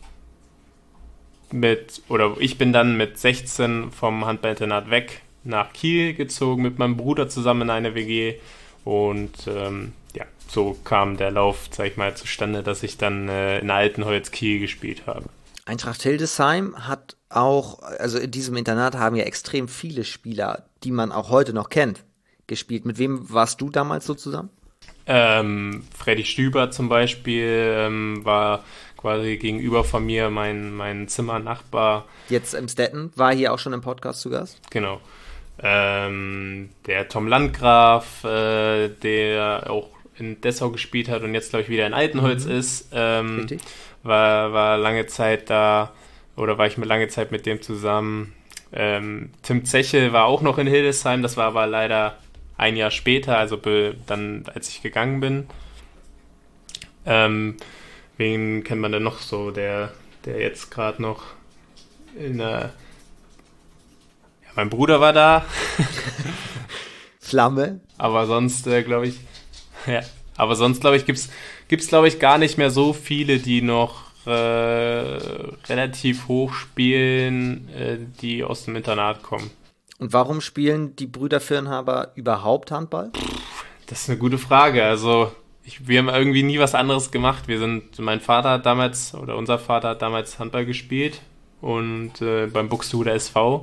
mit, oder ich bin dann mit sechzehn vom Handballinternat weg nach Kiel gezogen, mit meinem Bruder zusammen in eine W G und ähm, ja, so kam der Lauf, sag ich mal, zustande, dass ich dann äh, in Altenholz Kiel gespielt habe. Eintracht Hildesheim hat auch, also in diesem Internat haben ja extrem viele Spieler, die man auch heute noch kennt, gespielt. Mit wem warst du damals so zusammen? Ähm, Freddy Stüber zum Beispiel ähm, war quasi gegenüber von mir mein, mein Zimmernachbar. Jetzt im Stetten, war hier auch schon im Podcast zu Gast. Genau. Ähm, der Tom Landgraf, äh, der auch in Dessau gespielt hat und jetzt, glaube ich, wieder in Altenholz mhm. ist, ähm, war, war lange Zeit da, oder war ich mit lange Zeit mit dem zusammen. Ähm, Tim Zechel war auch noch in Hildesheim, das war aber leider ein Jahr später, also be, dann, als ich gegangen bin. Ähm, wen kennt man denn noch so, der, der jetzt gerade noch in der... Ja, mein Bruder war da. Flamme. Aber sonst, äh, glaube ich... Ja, aber sonst, glaube ich, gibt's, gibt's, glaube ich, gar nicht mehr so viele, die noch äh, relativ hoch spielen, äh, die aus dem Internat kommen. Und warum spielen die Brüder Firnhaber überhaupt Handball? Das ist eine gute Frage. Also ich, wir haben irgendwie nie was anderes gemacht. Wir sind, mein Vater hat damals, oder unser Vater hat damals Handball gespielt und äh, beim Buxtehuder S V.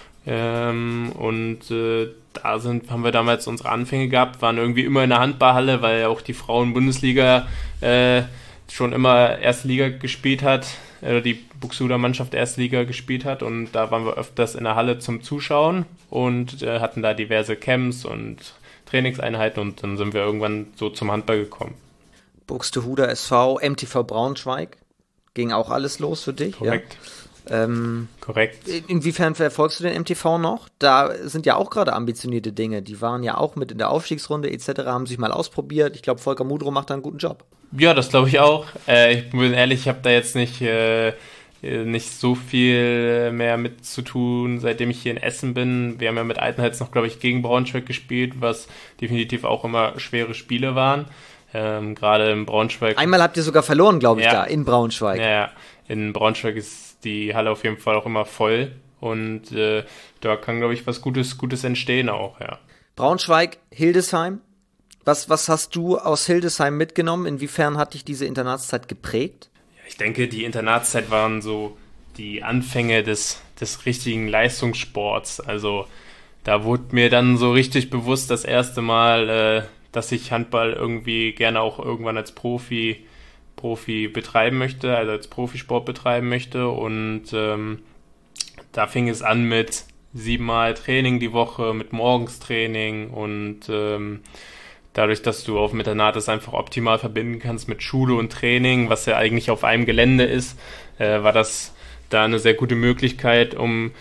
Ähm, und äh, da sind, haben wir damals unsere Anfänge gehabt, waren irgendwie immer in der Handballhalle, weil auch die Frauen-Bundesliga äh, schon immer erste Liga gespielt hat, oder die Buxtehuder Mannschaft erste Liga gespielt hat, und da waren wir öfters in der Halle zum Zuschauen und äh, hatten da diverse Camps und Trainingseinheiten, und dann sind wir irgendwann so zum Handball gekommen. Buxtehuder S V, M T V Braunschweig, ging auch alles los für dich? Korrekt. Ja? Ähm, Korrekt. Inwiefern verfolgst du den M T V noch? Da sind ja auch gerade ambitionierte Dinge. Die waren ja auch mit in der Aufstiegsrunde et cetera, haben sich mal ausprobiert. Ich glaube, Volker Mudro macht da einen guten Job. Ja, das glaube ich auch. Äh, ich bin ehrlich, ich habe da jetzt nicht, äh, nicht so viel mehr mit zu tun, seitdem ich hier in Essen bin. Wir haben ja mit Altenholz noch, glaube ich, gegen Braunschweig gespielt, was definitiv auch immer schwere Spiele waren. Ähm, gerade in Braunschweig. Einmal habt ihr sogar verloren, glaube ich, ja. da, in Braunschweig. Ja, ja, in Braunschweig ist die Halle auf jeden Fall auch immer voll, und äh, da kann, glaube ich, was Gutes, Gutes entstehen auch, ja. Braunschweig, Hildesheim. Was, was hast du aus Hildesheim mitgenommen? Inwiefern hat dich diese Internatszeit geprägt? Ja, ich denke, die Internatszeit waren so die Anfänge des, des richtigen Leistungssports. Also da wurde mir dann so richtig bewusst das erste Mal, äh, dass ich Handball irgendwie gerne auch irgendwann als Profi Profi betreiben möchte, also als Profisport betreiben möchte, und ähm, da fing es an mit siebenmal Training die Woche, mit Morgenstraining, und ähm, dadurch, dass du auf dem Internat das einfach optimal verbinden kannst mit Schule und Training, was ja eigentlich auf einem Gelände ist, äh, war das da eine sehr gute Möglichkeit, um,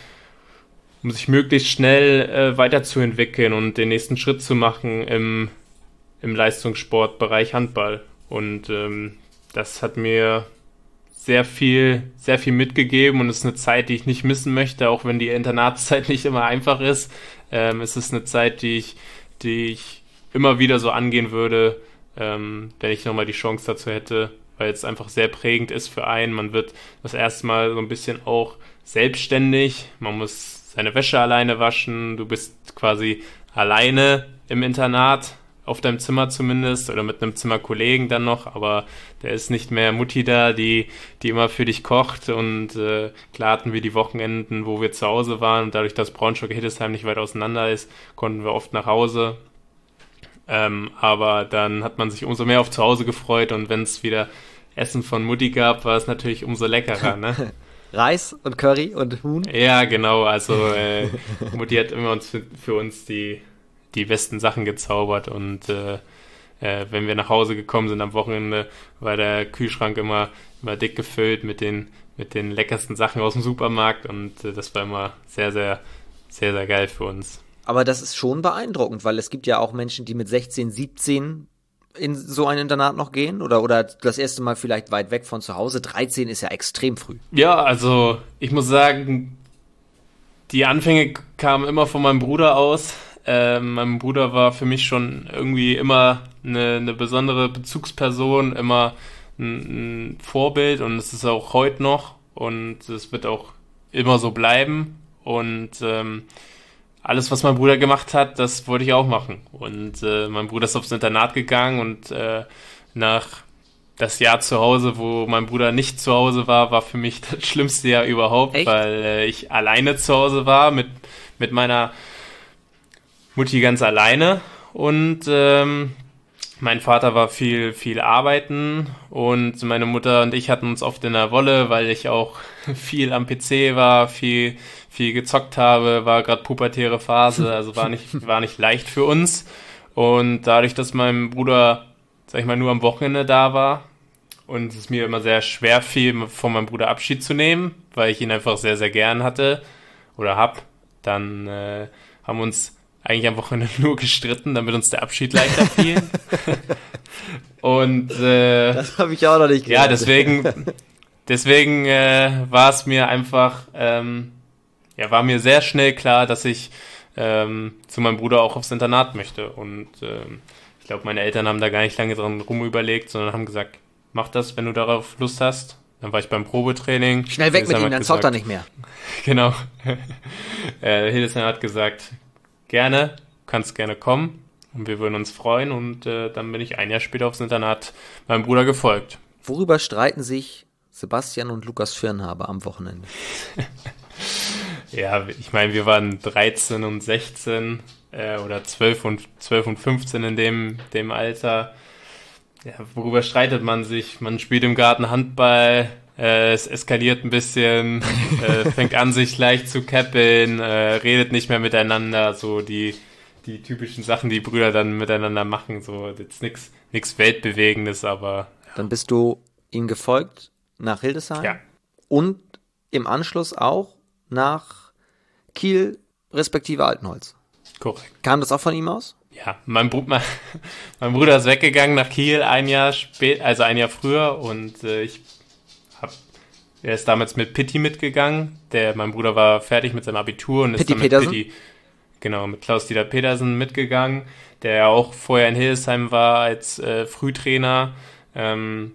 um sich möglichst schnell äh, weiterzuentwickeln und den nächsten Schritt zu machen im, im Leistungssportbereich Handball. Und ähm, das hat mir sehr viel, sehr viel mitgegeben, und es ist eine Zeit, die ich nicht missen möchte, auch wenn die Internatszeit nicht immer einfach ist. Ähm, es ist eine Zeit, die ich, die ich immer wieder so angehen würde, ähm, wenn ich nochmal die Chance dazu hätte, weil es einfach sehr prägend ist für einen. Man wird das erste Mal so ein bisschen auch selbstständig. Man muss seine Wäsche alleine waschen. Du bist quasi alleine im Internat, auf deinem Zimmer zumindest oder mit einem Zimmerkollegen dann noch, aber der ist nicht mehr Mutti da, die, die immer für dich kocht und äh, klar hatten wir die Wochenenden, wo wir zu Hause waren und dadurch, dass Braunschweig-Hildesheim nicht weit auseinander ist, konnten wir oft nach Hause. Ähm, aber dann hat man sich umso mehr auf zu Hause gefreut und wenn es wieder Essen von Mutti gab, war es natürlich umso leckerer, ne? Reis und Curry und Huhn? Ja, genau, also äh, Mutti hat immer uns für, für uns die, die besten Sachen gezaubert und äh, äh, wenn wir nach Hause gekommen sind am Wochenende, war der Kühlschrank immer, immer dick gefüllt mit den, mit den leckersten Sachen aus dem Supermarkt und äh, das war immer sehr, sehr, sehr, sehr geil für uns. Aber das ist schon beeindruckend, weil es gibt ja auch Menschen, die mit sechzehn, siebzehn in so ein Internat noch gehen oder, oder das erste Mal vielleicht weit weg von zu Hause. dreizehn ist ja extrem früh. Ja, also ich muss sagen, die Anfänge kamen immer von meinem Bruder aus. Äh, mein Bruder war für mich schon irgendwie immer eine, eine besondere Bezugsperson, immer ein, ein Vorbild und es ist auch heute noch und es wird auch immer so bleiben und ähm, alles, was mein Bruder gemacht hat, das wollte ich auch machen. Und äh, mein Bruder ist aufs Internat gegangen und äh, nach das Jahr zu Hause, wo mein Bruder nicht zu Hause war, war für mich das schlimmste Jahr überhaupt, Echt? weil äh, ich alleine zu Hause war, mit, mit meiner Mutti ganz alleine. Und ähm, mein Vater war viel, viel arbeiten und meine Mutter und ich hatten uns oft in der Wolle, weil ich auch viel am P C war, viel, viel gezockt habe, war gerade pubertäre Phase, also war nicht, war nicht leicht für uns. Und dadurch, dass mein Bruder, sag ich mal, nur am Wochenende da war und es mir immer sehr schwer fiel, von meinem Bruder Abschied zu nehmen, weil ich ihn einfach sehr, sehr gern hatte oder hab, dann äh, haben wir uns eigentlich am Wochenende nur gestritten, damit uns der Abschied leichter fiel. Und äh, das habe ich auch noch nicht gehört. Ja, deswegen, deswegen äh, war es mir einfach, ähm, ja, war mir sehr schnell klar, dass ich ähm, zu meinem Bruder auch aufs Internat möchte. Und ähm, ich glaube, meine Eltern haben da gar nicht lange dran rumüberlegt, sondern haben gesagt, mach das, wenn du darauf Lust hast. Dann war ich beim Probetraining. Schnell weg mit ihm, dann zockt er nicht mehr. Genau. äh, Hildesheim hat gesagt, gerne, kannst gerne kommen und wir würden uns freuen und äh, dann bin ich ein Jahr später aufs Internat meinem Bruder gefolgt. Worüber streiten sich Sebastian und Lukas Firnhaber am Wochenende? Ja, ich meine, wir waren dreizehn und sechzehn äh, oder zwölf und fünfzehn in dem, dem Alter. Ja, worüber streitet man sich? Man spielt im Garten Handball, äh, es eskaliert ein bisschen, äh, fängt an, sich leicht zu käppeln, äh, redet nicht mehr miteinander, so die, die typischen Sachen, die Brüder dann miteinander machen, so jetzt nichts nichts Weltbewegendes, aber... Ja. Dann bist du ihm gefolgt nach Hildesheim ja. Und im Anschluss auch nach Kiel respektive Altenholz. Korrekt. Kam das auch von ihm aus? Ja, mein, Br- mein, mein Bruder ist weggegangen nach Kiel ein Jahr spät, also ein Jahr früher und äh, ich hab, er ist damals mit Pitti mitgegangen. Der, mein Bruder war fertig mit seinem Abitur und Pitti ist dann mit Petersen? Pitti, genau, mit Klaus-Dieter Petersen mitgegangen, der ja auch vorher in Hildesheim war als äh, Frühtrainer. Ähm,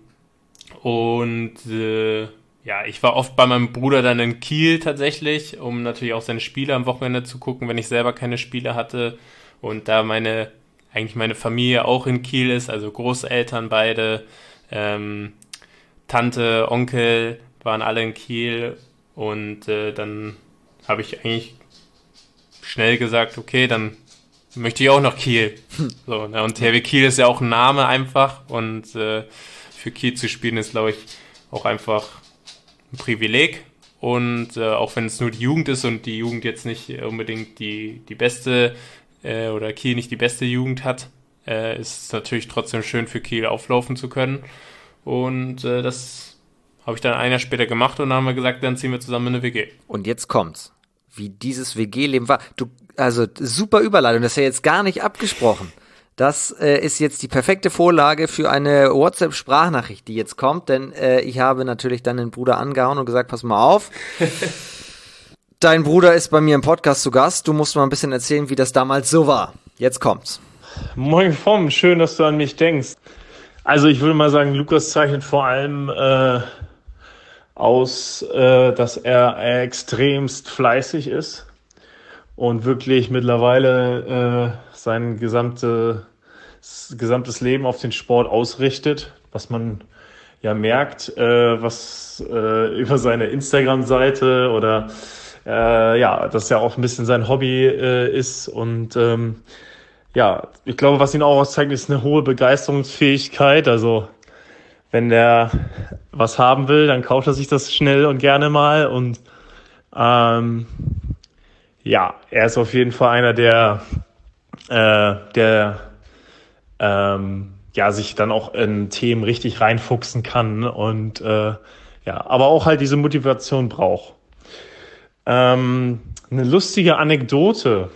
und äh, ja, ich war oft bei meinem Bruder dann in Kiel tatsächlich, um natürlich auch seine Spiele am Wochenende zu gucken, wenn ich selber keine Spiele hatte. Und da meine, eigentlich meine Familie auch in Kiel ist, also Großeltern beide, ähm, Tante, Onkel waren alle in Kiel und äh, dann habe ich eigentlich schnell gesagt, okay, dann möchte ich auch nach Kiel. So, ne? Und T H W Kiel ist ja auch ein Name einfach und äh, für Kiel zu spielen ist, glaube ich, auch einfach ein Privileg. Und äh, auch wenn es nur die Jugend ist und die Jugend jetzt nicht unbedingt die, die beste äh, oder Kiel nicht die beste Jugend hat, äh, ist es natürlich trotzdem schön für Kiel auflaufen zu können. Und äh, das habe ich dann ein Jahr später gemacht und dann haben wir gesagt, dann ziehen wir zusammen in eine W G. Und jetzt kommt's. Wie dieses W G-Leben war. Du, also super Überleitung, das ist ja jetzt gar nicht abgesprochen. Das äh, ist jetzt die perfekte Vorlage für eine WhatsApp-Sprachnachricht, die jetzt kommt, denn äh, ich habe natürlich dann den Bruder angehauen und gesagt, pass mal auf, dein Bruder ist bei mir im Podcast zu Gast, du musst mal ein bisschen erzählen, wie das damals so war. Jetzt kommt's. Moin Vom, schön, dass du an mich denkst. Also ich würde mal sagen, Lukas zeichnet vor allem äh, aus, äh, dass er extremst fleißig ist und wirklich mittlerweile äh, sein gesamte, gesamtes Leben auf den Sport ausrichtet, was man ja merkt, äh, was äh, über seine Instagram-Seite oder äh, ja, das ja auch ein bisschen sein Hobby äh, ist. Und ähm, ja, ich glaube, was ihn auch auszeichnet, ist eine hohe Begeisterungsfähigkeit. Also wenn der was haben will, dann kauft er sich das schnell und gerne mal. Und ähm, ja, er ist auf jeden Fall einer, der, äh, der ähm, ja, sich dann auch in Themen richtig reinfuchsen kann und äh, ja, aber auch halt diese Motivation braucht. Ähm, eine lustige Anekdote.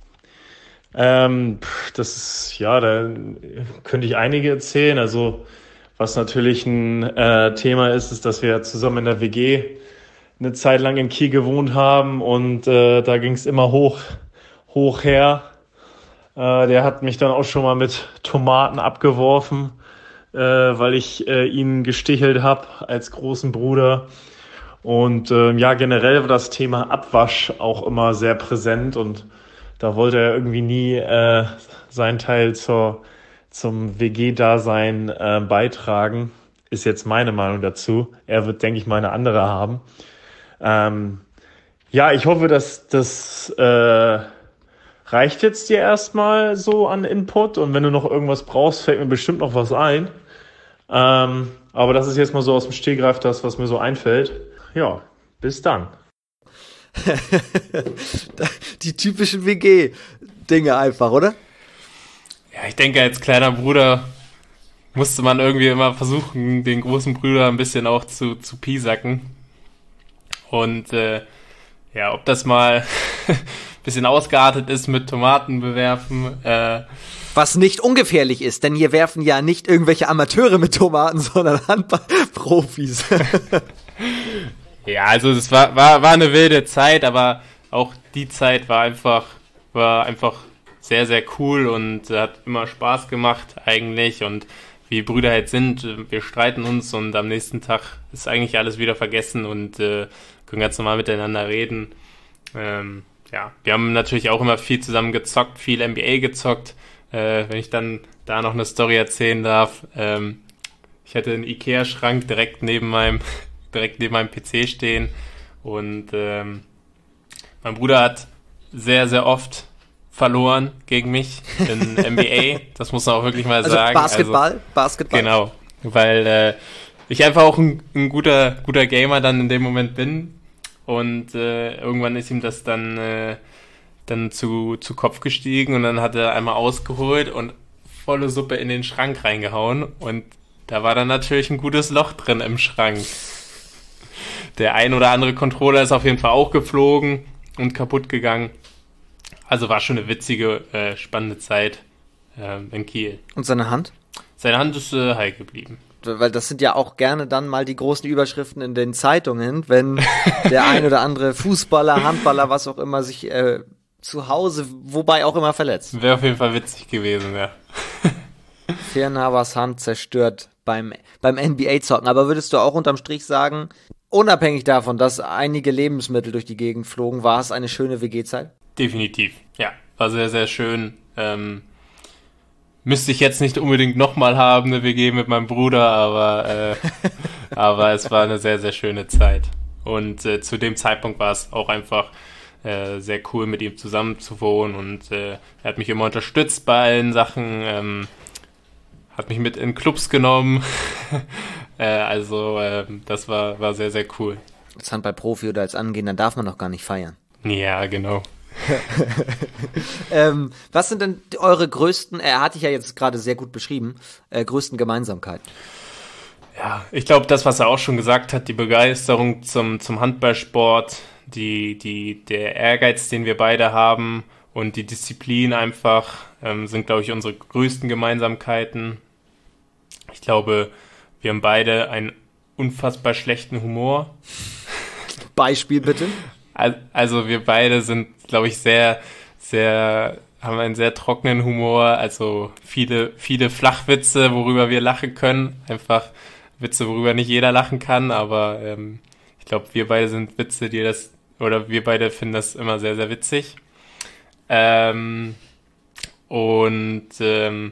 Ähm, das ist, ja, da könnte ich einige erzählen. Also, was natürlich ein äh, Thema ist, ist, dass wir zusammen in der W G eine Zeit lang in Kiel gewohnt haben und äh, da ging es immer hoch, hoch her. Äh, der hat mich dann auch schon mal mit Tomaten abgeworfen, äh, weil ich äh, ihn gestichelt habe als großen Bruder. Und äh, ja, generell war das Thema Abwasch auch immer sehr präsent und da wollte er irgendwie nie äh, seinen Teil zur, zum W G-Dasein äh, beitragen. Ist jetzt meine Meinung dazu. Er wird, denke ich mal, eine andere haben. Ähm, ja, ich hoffe, dass das äh, reicht jetzt dir erstmal so an Input und wenn du noch irgendwas brauchst, fällt mir bestimmt noch was ein. Ähm, aber das ist jetzt mal so aus dem Stegreif das, was mir so einfällt. Ja, bis dann. Die typischen W G-Dinge einfach, oder? Ja, ich denke, als kleiner Bruder musste man irgendwie immer versuchen, den großen Bruder ein bisschen auch zu, zu piesacken. Und äh, ja, ob das mal ein bisschen ausgeartet ist mit Tomaten bewerfen. Äh, Was nicht ungefährlich ist, denn hier werfen ja nicht irgendwelche Amateure mit Tomaten, sondern Handballprofis. Ja, also es war, war, war eine wilde Zeit, aber auch die Zeit war einfach, war einfach sehr, sehr cool und hat immer Spaß gemacht eigentlich und wie Brüder halt sind, wir streiten uns und am nächsten Tag ist eigentlich alles wieder vergessen und äh, können ganz normal miteinander reden. Ähm, ja, wir haben natürlich auch immer viel zusammen gezockt, viel N B A gezockt. Äh, wenn ich dann da noch eine Story erzählen darf, ähm, ich hatte einen Ikea-Schrank direkt neben meinem direkt neben meinem P C stehen und ähm, mein Bruder hat sehr, sehr oft verloren gegen mich in N B A, das muss man auch wirklich mal also sagen. Basketball, also, Basketball. Genau, weil äh, ich einfach auch ein, ein guter, guter Gamer dann in dem Moment bin und äh, irgendwann ist ihm das dann, äh, dann zu, zu Kopf gestiegen und dann hat er einmal ausgeholt und volle Suppe in den Schrank reingehauen und da war dann natürlich ein gutes Loch drin im Schrank. Der ein oder andere Controller ist auf jeden Fall auch geflogen und kaputt gegangen. Also war schon eine witzige, äh, spannende Zeit äh, in Kiel. Und seine Hand? Seine Hand ist äh, heil geblieben. Weil das sind ja auch gerne dann mal die großen Überschriften in den Zeitungen, wenn der ein oder andere Fußballer, Handballer, was auch immer, sich äh, zu Hause, wobei auch immer verletzt. Wäre auf jeden Fall witzig gewesen, ja. Firnhavers Hand zerstört beim, beim N B A-Zocken. Aber würdest du auch unterm Strich sagen, unabhängig davon, dass einige Lebensmittel durch die Gegend flogen, war es eine schöne W G-Zeit? Definitiv, ja. War sehr, sehr schön. Ähm, müsste ich jetzt nicht unbedingt nochmal haben, eine W G mit meinem Bruder, aber, äh, aber es war eine sehr, sehr schöne Zeit. Und äh, zu dem Zeitpunkt war es auch einfach äh, sehr cool, mit ihm zusammen zu wohnen. Und äh, er hat mich immer unterstützt bei allen Sachen, ähm, hat mich mit in Clubs genommen. äh, also äh, das war, war sehr, sehr cool. Als Handballprofi oder als Angehender darf man noch gar nicht feiern. Ja, genau. ähm, was sind denn eure größten, er hatte ich ja jetzt gerade sehr gut beschrieben, äh, größten Gemeinsamkeiten? Ja, ich glaube, das, was er auch schon gesagt hat, die Begeisterung zum, zum Handballsport, die, die, der Ehrgeiz, den wir beide haben und die Disziplin einfach, ähm, sind, glaube ich, unsere größten Gemeinsamkeiten. Ich glaube, wir haben beide einen unfassbar schlechten Humor. Beispiel bitte? Also wir beide sind, glaube ich, sehr, sehr, haben einen sehr trockenen Humor, also viele, viele Flachwitze, worüber wir lachen können. Einfach Witze, worüber nicht jeder lachen kann, aber ähm, ich glaube, wir beide sind Witze, die das, oder wir beide finden das immer sehr, sehr witzig. Ähm, und ähm,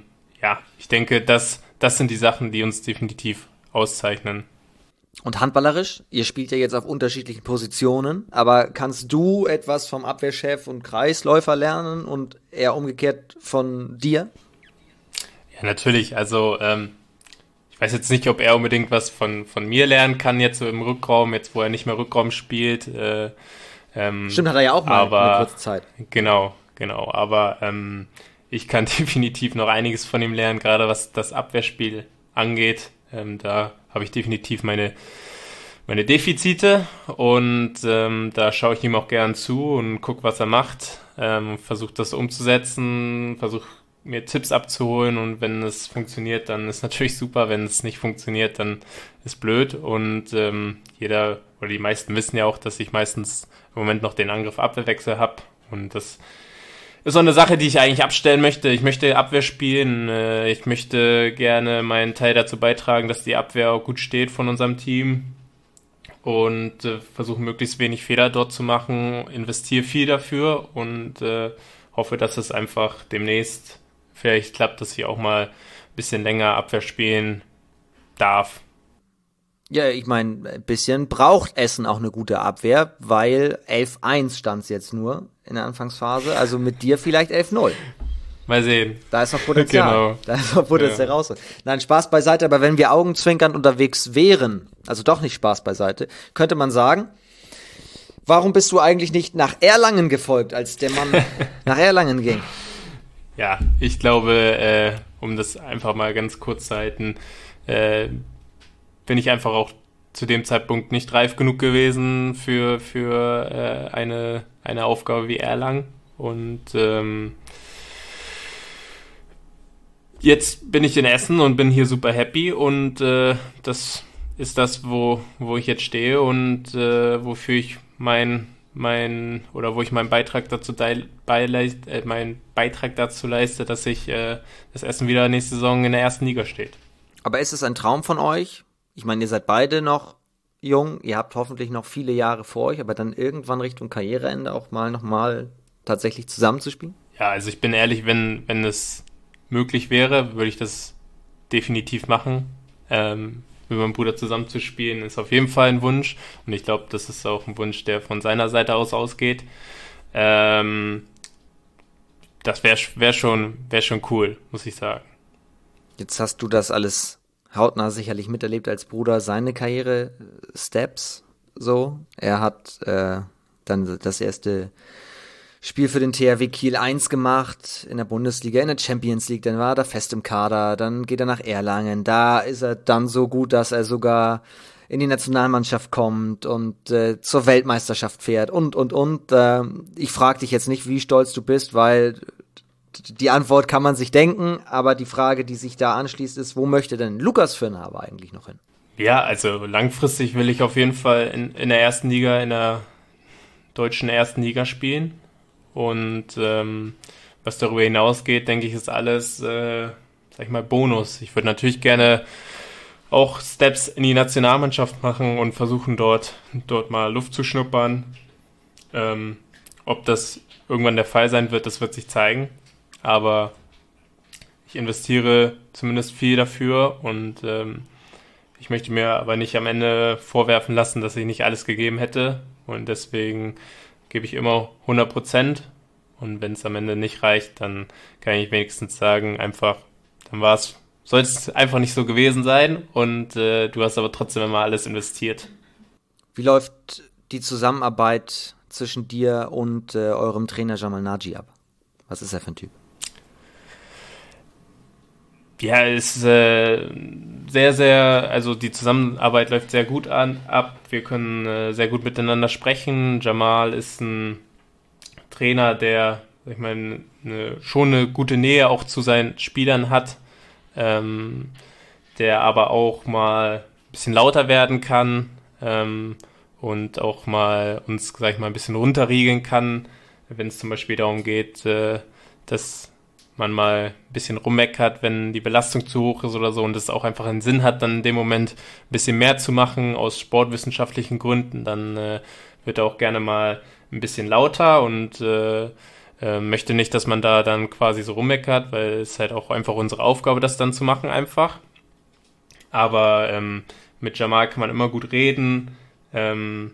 ja, ich denke, das, das sind die Sachen, die uns definitiv auszeichnen. Und handballerisch? Ihr spielt ja jetzt auf unterschiedlichen Positionen, aber kannst du etwas vom Abwehrchef und Kreisläufer lernen und eher umgekehrt von dir? Ja, natürlich. Also ähm, ich weiß jetzt nicht, ob er unbedingt was von, von mir lernen kann, jetzt so im Rückraum, jetzt wo er nicht mehr Rückraum spielt. Äh, ähm, Stimmt, hat er ja auch mal aber, eine kurze Zeit. Genau, genau. Aber ähm, ich kann definitiv noch einiges von ihm lernen, gerade was das Abwehrspiel angeht. Ähm, da habe ich definitiv meine, meine Defizite und ähm, da schaue ich ihm auch gern zu und gucke, was er macht. Ähm, versuche das umzusetzen, versuche mir Tipps abzuholen und wenn es funktioniert, dann ist natürlich super. Wenn es nicht funktioniert, dann ist blöd und ähm, jeder oder die meisten wissen ja auch, dass ich meistens im Moment noch den Angriff-Abwehrwechsel habe und das ist so eine Sache, die ich eigentlich abstellen möchte. Ich möchte Abwehr spielen. Ich möchte gerne meinen Teil dazu beitragen, dass die Abwehr auch gut steht von unserem Team und äh, versuche möglichst wenig Fehler dort zu machen. Investiere viel dafür und äh, hoffe, dass es einfach demnächst vielleicht klappt, dass ich auch mal ein bisschen länger Abwehr spielen darf. Ja, ich meine, ein bisschen braucht Essen auch eine gute Abwehr, weil elf eins stand es jetzt nur in der Anfangsphase, also mit dir vielleicht elf null. Mal sehen. Da ist noch Potenzial. Genau. Da ist noch Potenzial ja. raus. Nein, Spaß beiseite, aber wenn wir augenzwinkernd unterwegs wären, also doch nicht Spaß beiseite, könnte man sagen, warum bist du eigentlich nicht nach Erlangen gefolgt, als der Mann nach Erlangen ging? Ja, ich glaube, äh, um das einfach mal ganz kurz zu halten, äh, bin ich einfach auch zu dem Zeitpunkt nicht reif genug gewesen für, für äh, eine, eine Aufgabe wie Erlangen. Und ähm, jetzt bin ich in Essen und bin hier super happy und äh, das ist das, wo, wo ich jetzt stehe und äh, wofür ich mein, mein oder wo ich meinen Beitrag dazu deil, beileist, äh, meinen Beitrag dazu leiste, dass ich äh, das Essen wieder nächste Saison in der ersten Liga steht. Aber ist es ein Traum von euch? Ich meine, ihr seid beide noch jung, ihr habt hoffentlich noch viele Jahre vor euch, aber dann irgendwann Richtung Karriereende auch mal nochmal tatsächlich zusammenzuspielen? Ja, also ich bin ehrlich, wenn, wenn es möglich wäre, würde ich das definitiv machen. Ähm, mit meinem Bruder zusammenzuspielen ist auf jeden Fall ein Wunsch und ich glaube, das ist auch ein Wunsch, der von seiner Seite aus ausgeht. Ähm, das wäre wär schon, wär schon cool, muss ich sagen. Jetzt hast du das alles hautnah sicherlich miterlebt als Bruder, seine Karriere-Steps so. Er hat äh, dann das erste Spiel für den T H W Kiel eins gemacht in der Bundesliga, in der Champions League, dann war er da fest im Kader, dann geht er nach Erlangen, da ist er dann so gut, dass er sogar in die Nationalmannschaft kommt und äh, zur Weltmeisterschaft fährt und, und, und. Äh, ich frage dich jetzt nicht, wie stolz du bist, weil die Antwort kann man sich denken, aber die Frage, die sich da anschließt, ist, wo möchte denn Lukas Firnhaber eigentlich noch hin? Ja, also langfristig will ich auf jeden Fall in, in der ersten Liga, in der deutschen ersten Liga spielen. Und ähm, was darüber hinausgeht, denke ich, ist alles, äh, sag ich mal, Bonus. Ich würde natürlich gerne auch Steps in die Nationalmannschaft machen und versuchen, dort, dort mal Luft zu schnuppern. Ähm, ob das irgendwann der Fall sein wird, das wird sich zeigen. Aber ich investiere zumindest viel dafür und ähm, ich möchte mir aber nicht am Ende vorwerfen lassen, dass ich nicht alles gegeben hätte. Und deswegen gebe ich immer hundert Prozent. Und wenn es am Ende nicht reicht, dann kann ich wenigstens sagen, einfach, dann war es, soll es einfach nicht so gewesen sein. Und äh, du hast aber trotzdem immer alles investiert. Wie läuft die Zusammenarbeit zwischen dir und äh, eurem Trainer Jamal Naji ab? Was ist er für ein Typ? Ja, es ist äh, sehr, sehr, also die Zusammenarbeit läuft sehr gut an, ab. Wir können äh, sehr gut miteinander sprechen. Jamal ist ein Trainer, der, sag ich mal, eine, schon eine gute Nähe auch zu seinen Spielern hat, ähm, der aber auch mal ein bisschen lauter werden kann ähm, und auch mal uns, sag ich mal, ein bisschen runterriegeln kann, wenn es zum Beispiel darum geht, äh, dass man mal ein bisschen rummeckert, wenn die Belastung zu hoch ist oder so und es auch einfach einen Sinn hat, dann in dem Moment ein bisschen mehr zu machen aus sportwissenschaftlichen Gründen, dann äh, wird er auch gerne mal ein bisschen lauter und äh, äh, möchte nicht, dass man da dann quasi so rummeckert, weil es halt auch einfach unsere Aufgabe, das dann zu machen einfach. Aber ähm, mit Jamal kann man immer gut reden. Ähm,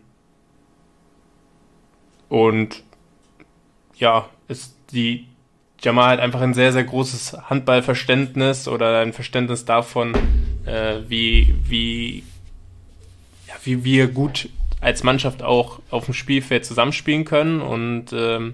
und ja, ist die Jamal hat einfach ein sehr, sehr großes Handballverständnis oder ein Verständnis davon, äh, wie, wie, ja, wie wir gut als Mannschaft auch auf dem Spielfeld zusammenspielen können und ähm,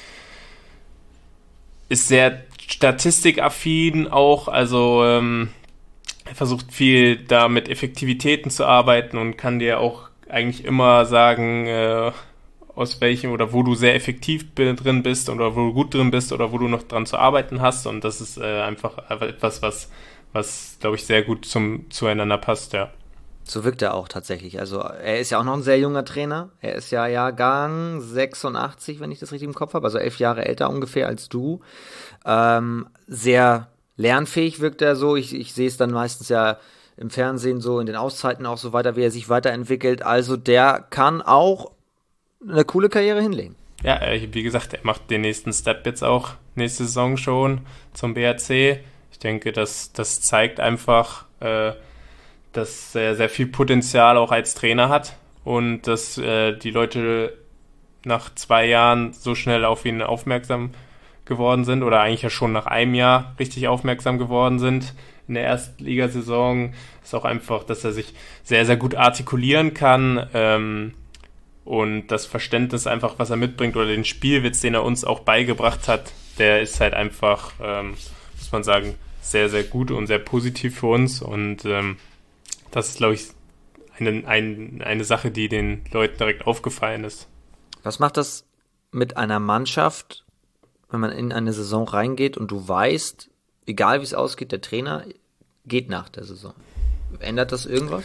ist sehr statistikaffin auch, also ähm, er versucht viel da mit Effektivitäten zu arbeiten und kann dir auch eigentlich immer sagen, äh, aus welchem oder wo du sehr effektiv drin bist oder wo du gut drin bist oder wo du noch dran zu arbeiten hast und das ist äh, einfach etwas, was, was glaube ich, sehr gut zum zueinander passt, ja. So wirkt er auch tatsächlich. Also er ist ja auch noch ein sehr junger Trainer. Er ist ja Jahrgang sechsundachtzig, wenn ich das richtig im Kopf habe, also elf Jahre älter ungefähr als du. Ähm, sehr lernfähig wirkt er so. Ich, ich sehe es dann meistens ja im Fernsehen so, in den Auszeiten auch so weiter, wie er sich weiterentwickelt. Also der kann auch eine coole Karriere hinlegen. Ja, wie gesagt, er macht den nächsten Step jetzt auch nächste Saison schon zum B R C. Ich denke, das, das zeigt einfach, äh, dass er sehr viel Potenzial auch als Trainer hat und dass äh, die Leute nach zwei Jahren so schnell auf ihn aufmerksam geworden sind oder eigentlich ja schon nach einem Jahr richtig aufmerksam geworden sind in der Erstligasaison. Ist auch einfach, dass er sich sehr, sehr gut artikulieren kann, ähm, und das Verständnis einfach, was er mitbringt oder den Spielwitz, den er uns auch beigebracht hat, der ist halt einfach, ähm, muss man sagen, sehr, sehr gut und sehr positiv für uns und ähm, das ist, glaube ich, eine, ein, eine Sache, die den Leuten direkt aufgefallen ist. Was macht das mit einer Mannschaft, wenn man in eine Saison reingeht und du weißt, egal wie es ausgeht, der Trainer geht nach der Saison? Ändert das irgendwas?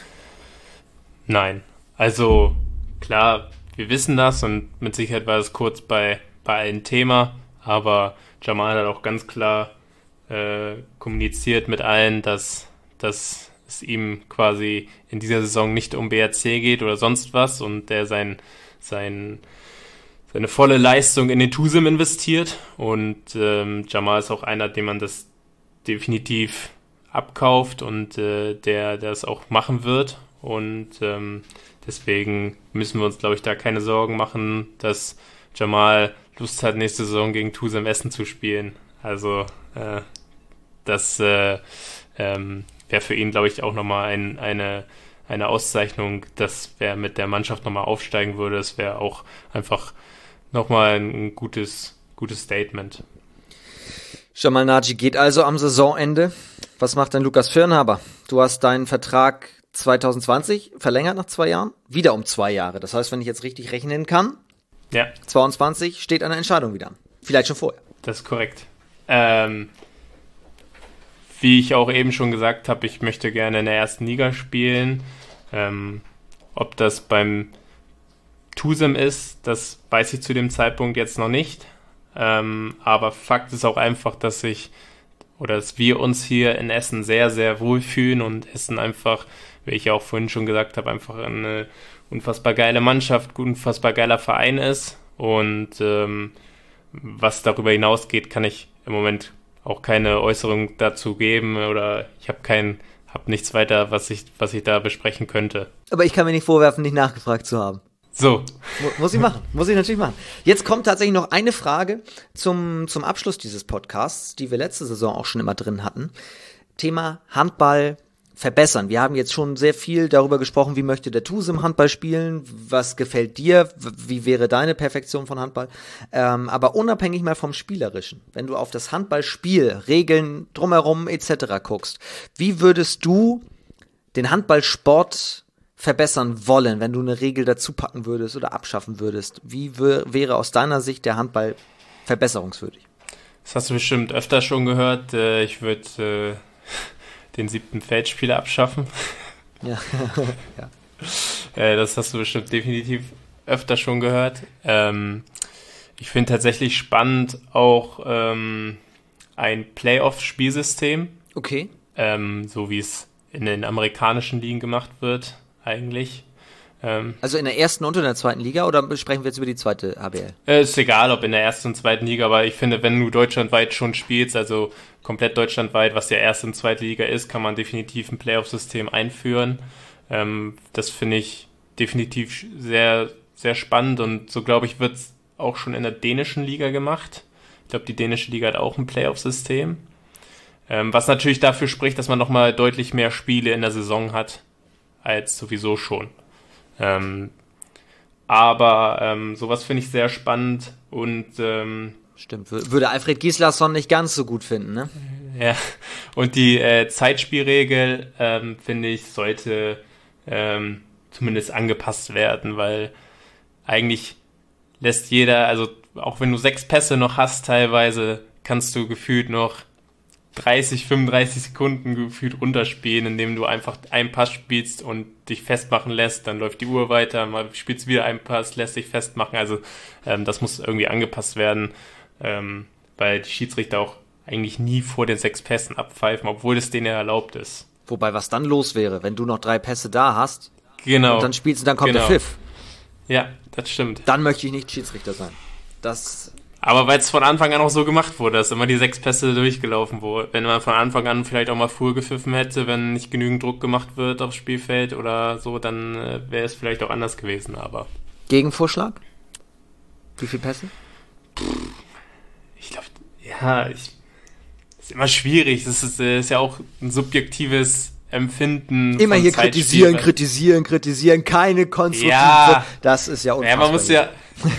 Nein, also klar, wir wissen das und mit Sicherheit war es kurz bei, bei allen Thema, aber Jamal hat auch ganz klar äh, kommuniziert mit allen, dass, dass es ihm quasi in dieser Saison nicht um B R C geht oder sonst was und der sein, sein, seine volle Leistung in den TUSEM investiert und ähm, Jamal ist auch einer, dem man das definitiv abkauft und äh, der, der das auch machen wird und ähm, deswegen müssen wir uns, glaube ich, da keine Sorgen machen, dass Jamal Lust hat, nächste Saison gegen TUSEM Essen zu spielen. Also äh, das äh, ähm, wäre für ihn, glaube ich, auch nochmal ein, eine, eine Auszeichnung, dass er mit der Mannschaft nochmal aufsteigen würde. Das wäre auch einfach nochmal ein gutes, gutes Statement. Jamal Naji geht also am Saisonende. Was macht denn Lukas Firnhaber? Du hast deinen Vertrag zwanzig zwanzig verlängert nach zwei Jahren, wieder um zwei Jahre. Das heißt, wenn ich jetzt richtig rechnen kann, ja. zweiundzwanzig steht eine Entscheidung wieder an. Vielleicht schon vorher. Das ist korrekt. Ähm, wie ich auch eben schon gesagt habe, ich möchte gerne in der ersten Liga spielen. Ähm, ob das beim TUSEM ist, das weiß ich zu dem Zeitpunkt jetzt noch nicht. Ähm, aber Fakt ist auch einfach, dass ich oder dass wir uns hier in Essen sehr, sehr wohlfühlen und Essen einfach, wie ich ja auch vorhin schon gesagt habe, einfach eine unfassbar geile Mannschaft, unfassbar geiler Verein ist und ähm, was darüber hinausgeht, kann ich im Moment auch keine Äußerung dazu geben oder ich habe kein, habe nichts weiter, was ich, was ich da besprechen könnte. Aber ich kann mir nicht vorwerfen, nicht nachgefragt zu haben. So. Muss ich machen, muss ich natürlich machen. Jetzt kommt tatsächlich noch eine Frage zum, zum Abschluss dieses Podcasts, die wir letzte Saison auch schon immer drin hatten. Thema Handball verbessern. Wir haben jetzt schon sehr viel darüber gesprochen, wie möchte der TUSEM Handball spielen, was gefällt dir, wie wäre deine Perfektion von Handball, ähm, aber unabhängig mal vom Spielerischen, wenn du auf das Handballspiel, Regeln drumherum et cetera guckst, wie würdest du den Handballsport verbessern wollen, wenn du eine Regel dazu packen würdest oder abschaffen würdest? Wie w- wäre aus deiner Sicht der Handball verbesserungswürdig? Das hast du bestimmt öfter schon gehört. Ich würde äh, den siebten Feldspieler abschaffen. Ja. ja. Äh, das hast du bestimmt definitiv öfter schon gehört. Ähm, ich finde tatsächlich spannend auch ähm, ein Playoff-Spielsystem. Okay. Ähm, so wie es in den amerikanischen Ligen gemacht wird, eigentlich. Ähm, also in der ersten und in der zweiten Liga oder sprechen wir jetzt über die zweite H B L? Äh, ist egal, ob in der ersten und zweiten Liga, aber ich finde, wenn du deutschlandweit schon spielst, also komplett deutschlandweit, was ja erste und zweite Liga ist, kann man definitiv ein Playoff-System einführen. Ähm, das finde ich definitiv sehr, sehr spannend und so, glaube ich, wird es auch schon in der dänischen Liga gemacht. Ich glaube, die dänische Liga hat auch ein Playoff-System. Ähm, was natürlich dafür spricht, dass man nochmal deutlich mehr Spiele in der Saison hat, als sowieso schon. Ähm, aber ähm, sowas finde ich sehr spannend und ähm, stimmt, würde Alfred Gislason nicht ganz so gut finden, ne? Ja, und die äh, Zeitspielregel, ähm, finde ich, sollte ähm, zumindest angepasst werden, weil eigentlich lässt jeder, also auch wenn du sechs Pässe noch hast teilweise, kannst du gefühlt noch dreißig, fünfunddreißig Sekunden gefühlt runterspielen, indem du einfach einen Pass spielst und dich festmachen lässt, dann läuft die Uhr weiter, mal spielst wieder einen Pass, lässt dich festmachen, also ähm, das muss irgendwie angepasst werden, ähm, weil die Schiedsrichter auch eigentlich nie vor den sechs Pässen abpfeifen, obwohl es denen ja erlaubt ist. Wobei, was dann los wäre, wenn du noch drei Pässe da hast, genau, und dann spielst du, dann kommt genau. der Pfiff. Ja, das stimmt. Dann möchte ich nicht Schiedsrichter sein. Das... Aber weil es von Anfang an auch so gemacht wurde, dass immer die sechs Pässe durchgelaufen wurden. Wenn man von Anfang an vielleicht auch mal früher gepfiffen hätte, wenn nicht genügend Druck gemacht wird aufs Spielfeld oder so, dann äh, wäre es vielleicht auch anders gewesen, aber... Gegenvorschlag? Wie viele Pässe? Ich glaube, ja, ich... ist immer schwierig. Das ist, äh, ist ja auch ein subjektives Empfinden. Immer hier Zeitspiel. kritisieren, kritisieren, kritisieren, keine konstruktive... Ja. Das ist ja unfassbar. Ja, man muss ja...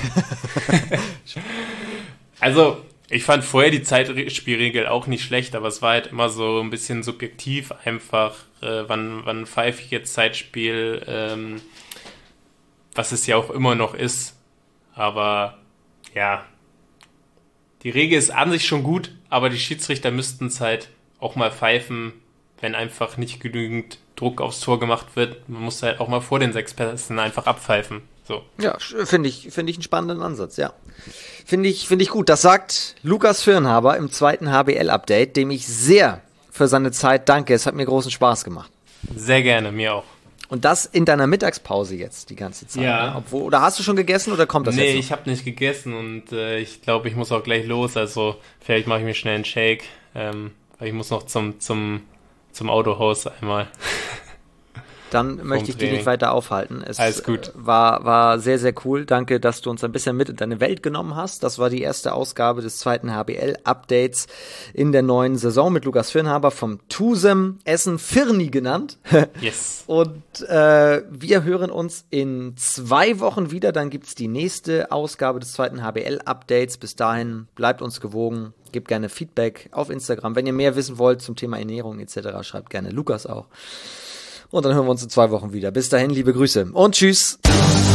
Also, ich fand vorher die Zeitspielregel auch nicht schlecht, aber es war halt immer so ein bisschen subjektiv einfach, äh, wann, wann pfeife ich jetzt Zeitspiel, ähm, was es ja auch immer noch ist. Aber, ja, die Regel ist an sich schon gut, aber die Schiedsrichter müssten es halt auch mal pfeifen, wenn einfach nicht genügend Druck aufs Tor gemacht wird. Man muss halt auch mal vor den sechs Pässen einfach abpfeifen. So. Ja, finde ich, finde ich einen spannenden Ansatz, ja. Finde ich, finde ich gut. Das sagt Lukas Firnhaber im zweiten H B L-Update, dem ich sehr für seine Zeit danke. Es hat mir großen Spaß gemacht. Sehr gerne, mir auch. Und das in deiner Mittagspause jetzt die ganze Zeit. Ja. Ne? Obwohl, oder hast du schon gegessen oder kommt das nee, jetzt noch? ich habe nicht gegessen und äh, ich glaube, ich muss auch gleich los. Also vielleicht mache ich mir schnell einen Shake, ähm, weil ich muss noch zum, zum, zum Autohaus einmal. Dann möchte ich dich nicht weiter aufhalten. Es Alles gut. War, war sehr, sehr cool. Danke, dass du uns ein bisschen mit in deine Welt genommen hast. Das war die erste Ausgabe des zweiten H B L-Updates in der neuen Saison mit Lukas Firnhaber vom TuSem Essen Firni genannt. Yes. Und äh, wir hören uns in zwei Wochen wieder. Dann gibt's die nächste Ausgabe des zweiten H B L-Updates. Bis dahin bleibt uns gewogen. Gebt gerne Feedback auf Instagram. Wenn ihr mehr wissen wollt zum Thema Ernährung et cetera, schreibt gerne Lukas auch. Und dann hören wir uns in zwei Wochen wieder. Bis dahin, liebe Grüße und tschüss.